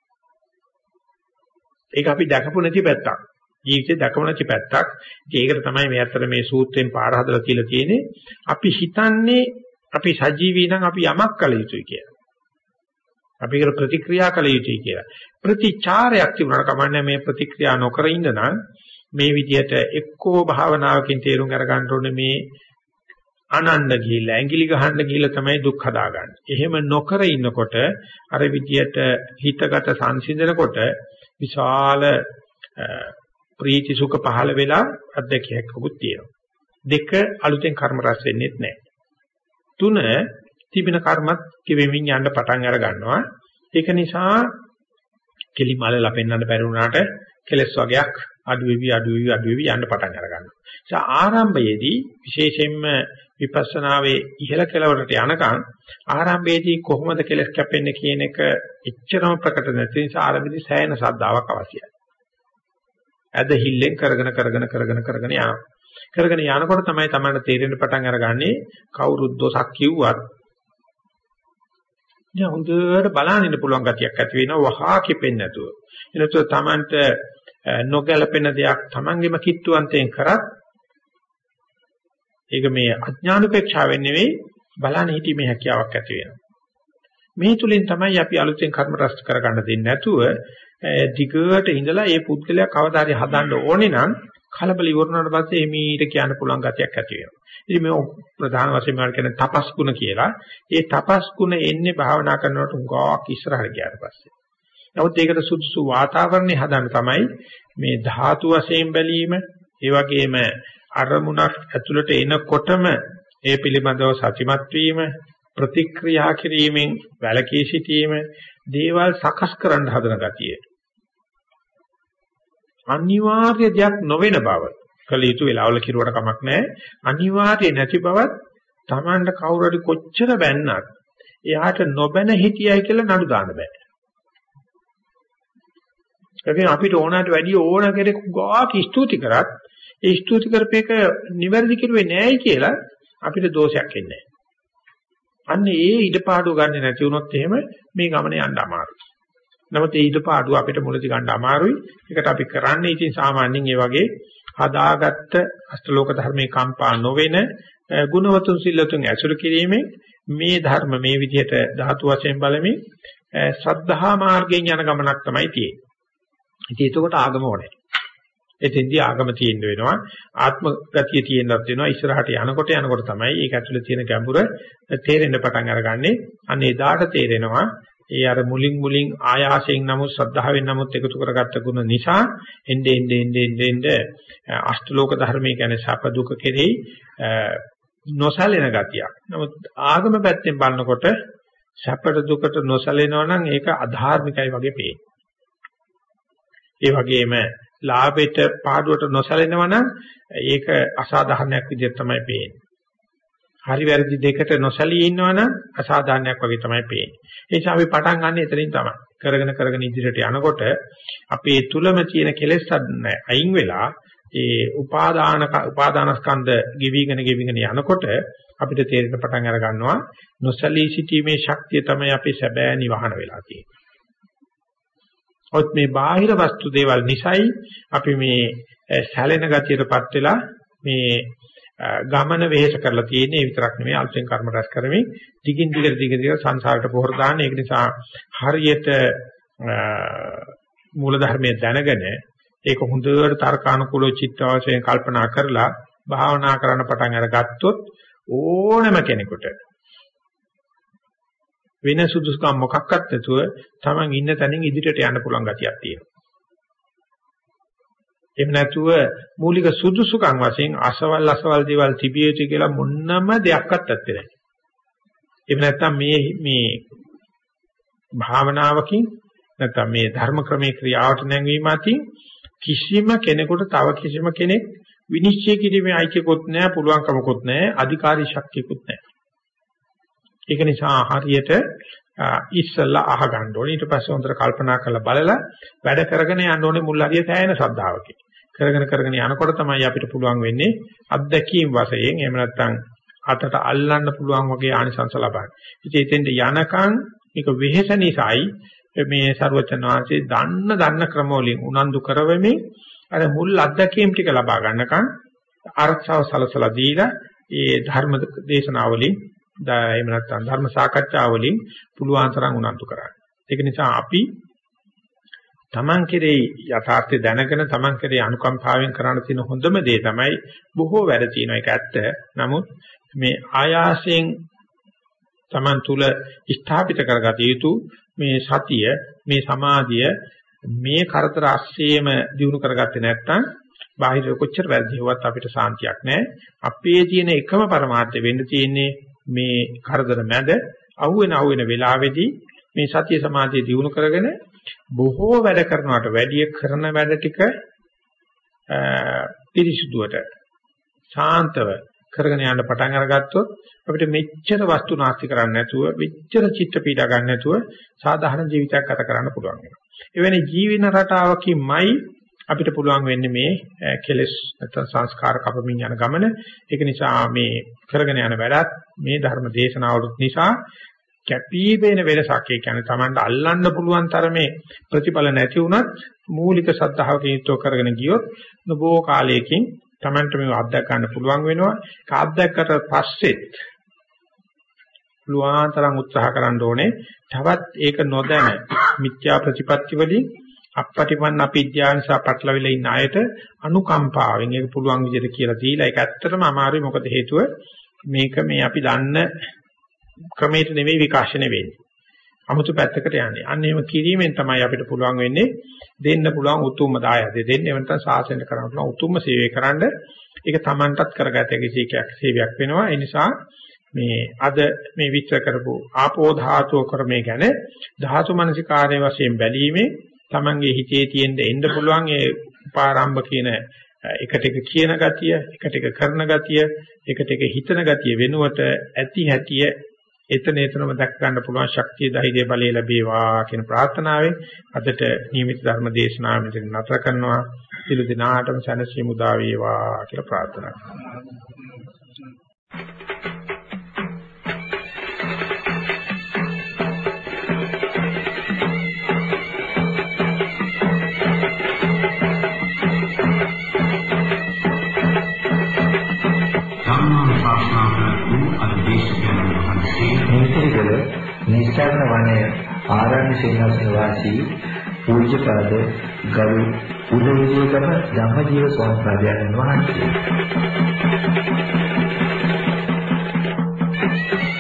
ඒක අපි දැකපු නැති පැත්තක්. ජීවිතේ දැකපු නැති පැත්තක්. ඒකට තමයි මේ අතර මේ සූත්‍රයෙන් පාර හදලා තියලා තියෙන්නේ. අපි හිතන්නේ අපි සජීවී නම් අපි යමක් කළ යුතුයි කියලා. අපි ඒකට ප්‍රතික්‍රියා කළ යුතුයි කියලා. ප්‍රතිචාරයක් තිබුණාට කමන්නේ මේ ප්‍රතික්‍රියා නොකර ඉන්න නම් මේ විදිහට එක්කෝ භාවනාවකින් තේරුම් අරගන්න ඕනේ මේ අනන්න ගිහිල්ලා ඇඟිලි ගහන්න ගිහිල්ලා තමයි දුක් හදාගන්නේ. එහෙම නොකර ඉන්නකොට අර විදියට හිතගත සංසිඳනකොට විශාල ප්‍රීති සුඛ පහළ වෙලා අධ්‍යක්ෂයක්කුත් තියෙනවා. දෙක අලුතෙන් කර්ම රැස් වෙන්නේ නැහැ. තුන තිබෙන කර්මත් කිවෙමින් යන්න පටන් අර ගන්නවා. ඒක නිසා කෙලිමල ලපෙන්නන්න බැරි වුණාට කෙලස් වගේක් අඩු වෙවි අඩු වෙවි අඩු වෙවි යන්න පටන් අර ගන්නවා. ඒ ආරම්භයේදී විශේෂයෙන්ම විපස්සනාවේ ඉහළ කෙළවරට යනකම් ආරම්භයේදී කොහොමද කෙලස් කැපෙන්නේ කියන එක එච්චරම ප්‍රකට නැති නිසා ආරම්භයේදී සෑහෙන ශ්‍රද්ධාවක් අවශ්‍යයි. ඇදහිල්ලෙන් කරගෙන කරගෙන කරගෙන කරගෙන යනවා. කරගෙන යනකොට තමයි Tamanට තේරෙන්න පටන් අරගන්නේ කවුරුත් දොසක් කිව්වත් දැන් හොඳට බලන්න ඉන්න පුළුවන් ගතියක් ඇති වෙනවා වහා කිපෙන්නේ නැතුව. එනතෝ Tamanට නොගැලපෙන දෙයක් Tamanගෙම කිට්ටුවන්තයෙන් කරත් ඒක මේ අඥානුපේක්ෂාවෙන් නෙවෙයි බලන්න හිතීමේ හැකියාවක් ඇති වෙනවා. මේ තුලින් තමයි අපි අලුතෙන් කර්ම රැස් කරගන්න දෙන්නේ නැතුව දිගට ඉඳලා ඒ පුද්ගලයා කවදා හරි හදන්න ඕනේ නම් කලබල ඉවරනාට පස්සේ එමීට කියන්න පුළුවන් ගතියක් ඇති වෙනවා. ඉතින් මේ ප්‍රධාන වශයෙන් මම කියන්නේ තපස් ගුණ කියලා. ඒ තපස් ගුණ එන්නේ භාවනා කරනකොට උගාවක් ඉස්සරහට ගියාට පස්සේ. නමුත් ඒකට සුදුසු වාතාවරණය හදන්න තමයි මේ ධාතු වශයෙන් බැලීම, ඒ වගේම අරමුණක් ඇතුළට එනකොටම ඒ පිළිබඳව සතිමත් වීම, ප්‍රතික්‍රියා කිරීමෙන් වැළකී සිටීම, දේවල් සකස් කරන්න හදන ගතිය. අනිවාර්ය දෙයක් නොවන බව කළ යුතු වෙලාවල කිරුවට කමක් නැහැ. අනිවාර්ය නැති බවත් Tamanට කවුරු හරි කොච්චර බැන්නත් එයාට නොබැන හිටියයි කියලා නඩු දාන්න බෑ. ඒකෙන් අපිට ඕනකට වැඩි ඕන කෙනෙක් ගාක් ස්තුති කරත් ඒ ස්තුති කරපේක නිවැරදි කිරුවේ නෑයි කියලා අපිට දෝෂයක් එන්නේ නැහැ. අන්න ඒ ඉඩපාඩුව ගන්න නැති වුණොත් එහෙම මේ ගමන යන්න අමාරුයි. නමුත් ඒ ඉඩපාඩුව අපිට මුලදී ගන්න අමාරුයි. ඒකට අපි කරන්නේ ඉතින් සාමාන්‍යයෙන් මේ වගේ හදාගත්ත අෂ්ටලෝක ධර්මයේ කම්පා නොවන ගුණවතුන් සිල්ලතුන් ඇසුරු කිරීමෙන් මේ ධර්ම මේ විදිහට ධාතු වශයෙන් බලමින් ශ්‍රද්ධා මාර්ගයෙන් යන ගමනක් තමයි තියෙන්නේ. ඉතින් ඒකට ආගම ඕනේ. එතෙන්දී ආගම තියෙන්න වෙනවා. ආත්ම ගතිය තියෙන්නත් වෙනවා. ඉස්සරහට යනකොට යනකොට තමයි ඒක ඇතුලේ තියෙන ගැඹුර තේරෙන්න පටන් අරගන්නේ. අන්න එදාට තේරෙනවා ඒ අර මුලින් මුලින් ආයාසයෙන් නමුත් ශ්‍රද්ධාවෙන් නමුත් එකතු කරගත්ත ගුණ නිසා එnde ende ende ende ende අෂ්ටලෝක ධර්මයේ කියන්නේ සැප දුක කෙරෙහි නොසැලෙන ගතියක්. නමුත් ආගම පැත්තෙන් බලනකොට සැපට දුකට නොසැලෙනවා නම් ඒක අධාර්මිකයි වගේ පේනවා. ඒ වගේම ලාභයට පාඩුවට නොසැලෙනවා නම් ඒක අසාධාරණයක් විදිහට තමයි පේන්නේ. හරි වැරදි දෙකට නොසැලී ඉන්නවනම් අසාධාරණයක් වගේ තමයි පේන්නේ. ඒ නිසා අපි පටන් ගන්න එතනින් තමයි. කරගෙන කරගෙන ඉදිරියට යනකොට අපේ තුලම තියෙන කෙලෙස් අයින් වෙලා ඒ උපාදාන උපාදානස්කන්ධ ගෙවිගෙන ගෙවිගෙන යනකොට අපිට තේරෙන පටන් අර ගන්නවා නොසැලී සිටීමේ ශක්තිය තමයි අපේ සැබෑ නිවහන වෙලා තියෙන්නේ. ඔත් මේ බාහිර වස්තු දේවල් නිසායි අපි මේ සැලෙන ගතියටපත් වෙලා මේ ගමන වෙහෙස කරලා තියෙන්නේ. ඒ විතරක් නෙමෙයි අල්පෙන් කර්ම රැස් කරමින් දිගින් දිගට දිගින් දිගට සංසාරයට පොහොර දාන්න. ඒක නිසා හරියට මූල ධර්මයේ දැනගෙන ඒක හොඳට තර්කානුකූලව චිත්ත වශයෙන් කල්පනා කරලා භාවනා කරන්න පටන් අරගත්තොත් ඕනම කෙනෙකුට වෙන සුදුසුකම් මොකක්වත් නැතුව Taman ඉන්න තැනින් ඉදිරියට යන්න පුළුවන් ගතියක් තියෙනවා. එහෙම නැතුව මූලික සුදුසුකම් වශයෙන් අසවල් අසවල් දේවල් තිබිය යුතු කියලා මොන්නම දෙයක්වත් නැත්තේ නෑ. එහෙම නැත්නම් මේ මේ භාවනාවකින් නැත්නම් මේ ධර්ම ක්‍රමයේ ක්‍රියාවට නැංවීම අතින් කිසිම කෙනෙකුට තව කිසිම කෙනෙක් විනිශ්චය කිරීමේ අයිතියකුත් නෑ, පුළුවන්කමකුත් නෑ, අධිකාරී ශක්තියකුත් නෑ. ඒක නිසා හරියට ඉස්සල්ලා අහගන්න ඕනේ. ඊට පස්සේ හොඳට කල්පනා කරලා බලලා වැඩ කරගෙන යන්න ඕනේ මුල් හරිය තැයෙන ශ්‍රද්ධාවකින්. කරගෙන කරගෙන යනකොට තමයි අපිට පුළුවන් වෙන්නේ අත්දැකීම් වශයෙන් එහෙම නැත්නම් අතට අල්ලන්න පුළුවන් වගේ ආනිසංස ලබන්න. ඉතින් එතෙන්ට යනකම් මේක වෙහෙස නිසායි මේ සර්වචන් වහන්සේ දන්න දන්න ක්‍රමවලින් උනන්දු කරවෙමින් අර මුල් අත්දැකීම් ටික ලබා ගන්නකම් ආරක්ෂාව සලසලා දීලා ඒ ධර්ම දේශනාවලින් එහෙම නැත්නම් ධර්ම සාකච්ඡාවලින් පුළුවන් තරම් උනන්දු කරන්නේ. ඒක නිසා අපි තමන් කෙරෙහි යථාර්ථය දැනගෙන තමන් කෙරෙහි අනුකම්පාවෙන් කරන්න තියෙන හොඳම දේ තමයි බොහෝ වැඩ තියෙනවා. ඒක ඇත්ත. නමුත් මේ ආයාසයෙන් තමන් තුල ස්ථාපිත කරගත යුතු මේ සතිය, මේ සමාධිය, මේ කරදර අස්සේම දිනු කරගත්තේ නැත්නම් බාහිර කොච්චර වැරදිවවත් අපිට සාන්තියක් නැහැ. අපේ තියෙන එකම පරමාර්ථය වෙන්න තියෙන්නේ මේ කරදර මැද අහුවෙන අහුවෙන වෙලාවේදී මේ සතිය සමාධිය දිනු කරගෙන බොහෝ වැඩ කරනවට වැඩිය කරන වැඩ ටික පිරිසුදුවට ශාන්තව කරගෙන යන්න පටන් අරගත්තොත් අපිට මෙච්චර වස්තු නාස්ති කරන්නේ නැතුව මෙච්චර චිත්ත පීඩා ගන්න නැතුව සාධාරණ ජීවිතයක් ගත කරන්න පුළුවන් වෙනවා. එවැනි ජීවන රටාවකින්මයි අපිට පුළුවන් වෙන්නේ මේ කෙලෙස් නැත්නම් සංස්කාර කපමින් යන ගමන. ඒක නිසා මේ කරගෙන යන වැඩත් මේ ධර්ම දේශනාවලුත් නිසා කැපිපේන වෙනසක්. ඒ කියන්නේ Tamanට අල්ලන්න පුළුවන් තරමේ ප්‍රතිඵල නැති වුණත් මූලික සද්ධාවකින් යුක්තව කරගෙන ගියොත් නොබෝ කාලයකින් Tamanට මේව අත්දැක ගන්න පුළුවන් වෙනවා. ඒක අත්දැකකට පස්සෙත් පුළුවන් තරම් උත්සාහ කරන්න ඕනේ. තවත් ඒක නොදැන මිත්‍යා ප්‍රතිපත්ති වලින් අපපටිපන්න අපිද්‍යාව නිසා පටලවිලා ඉන්න අයට අනුකම්පාවෙන් ඒක පුළුවන් විදිහට කියලා දීලා ඒක ඇත්තටම අමාරුයි. මොකද හේතුව මේක මේ අපි දන්න ක්‍රමයට නෙවෙයි විකාශනය වෙන්නේ. 아무තු පැත්තකට යන්නේ. අන්න එහෙම කිරීමෙන් තමයි අපිට පුළුවන් වෙන්නේ දෙන්න පුළුවන් උතුම්ම දායදේ දෙන්න. එහෙම නැත්නම් සාසනය කරන්න පුළුවන් උතුම්ම සේවය කරන්න. ඒක Tamanටත් කරගත හැකි සේවයක් වෙනවා. ඒ නිසා මේ අද මේ විස්තර කරපු ආපෝ ධාතුව ක්‍රමය ගැන ධාතු මනසිකාරය වශයෙන් බැලීමේ Tamanගේ හිතේ තියෙන එන්න පුළුවන් ඒ උපාරම්භ කියන එකට එක කියන ගතිය, එකට එක කරන ගතිය, එකට එක හිතන ගතිය වෙනුවට ඇති හැටිය එතන එතනම දැක් ගන්න පුළුවන් ශක්තිය ධෛර්ය බලය ලැබේවා කියන ප්‍රාර්ථනාවෙන් අදට නියමිත ධර්ම දේශනාව මෙතන නතර කරනවා. සියලු දෙනාටම සැනසීම උදා වේවා කියලා ප්‍රාර්ථනා කරනවා. මේකේද නිස්සාරණ වනයේ ආරණ්‍ය සේනාසන වාසී පූජ්‍යපද ගරු උදේවිදේකම ධම්මජීව ස්වාමීන් වහන්සේ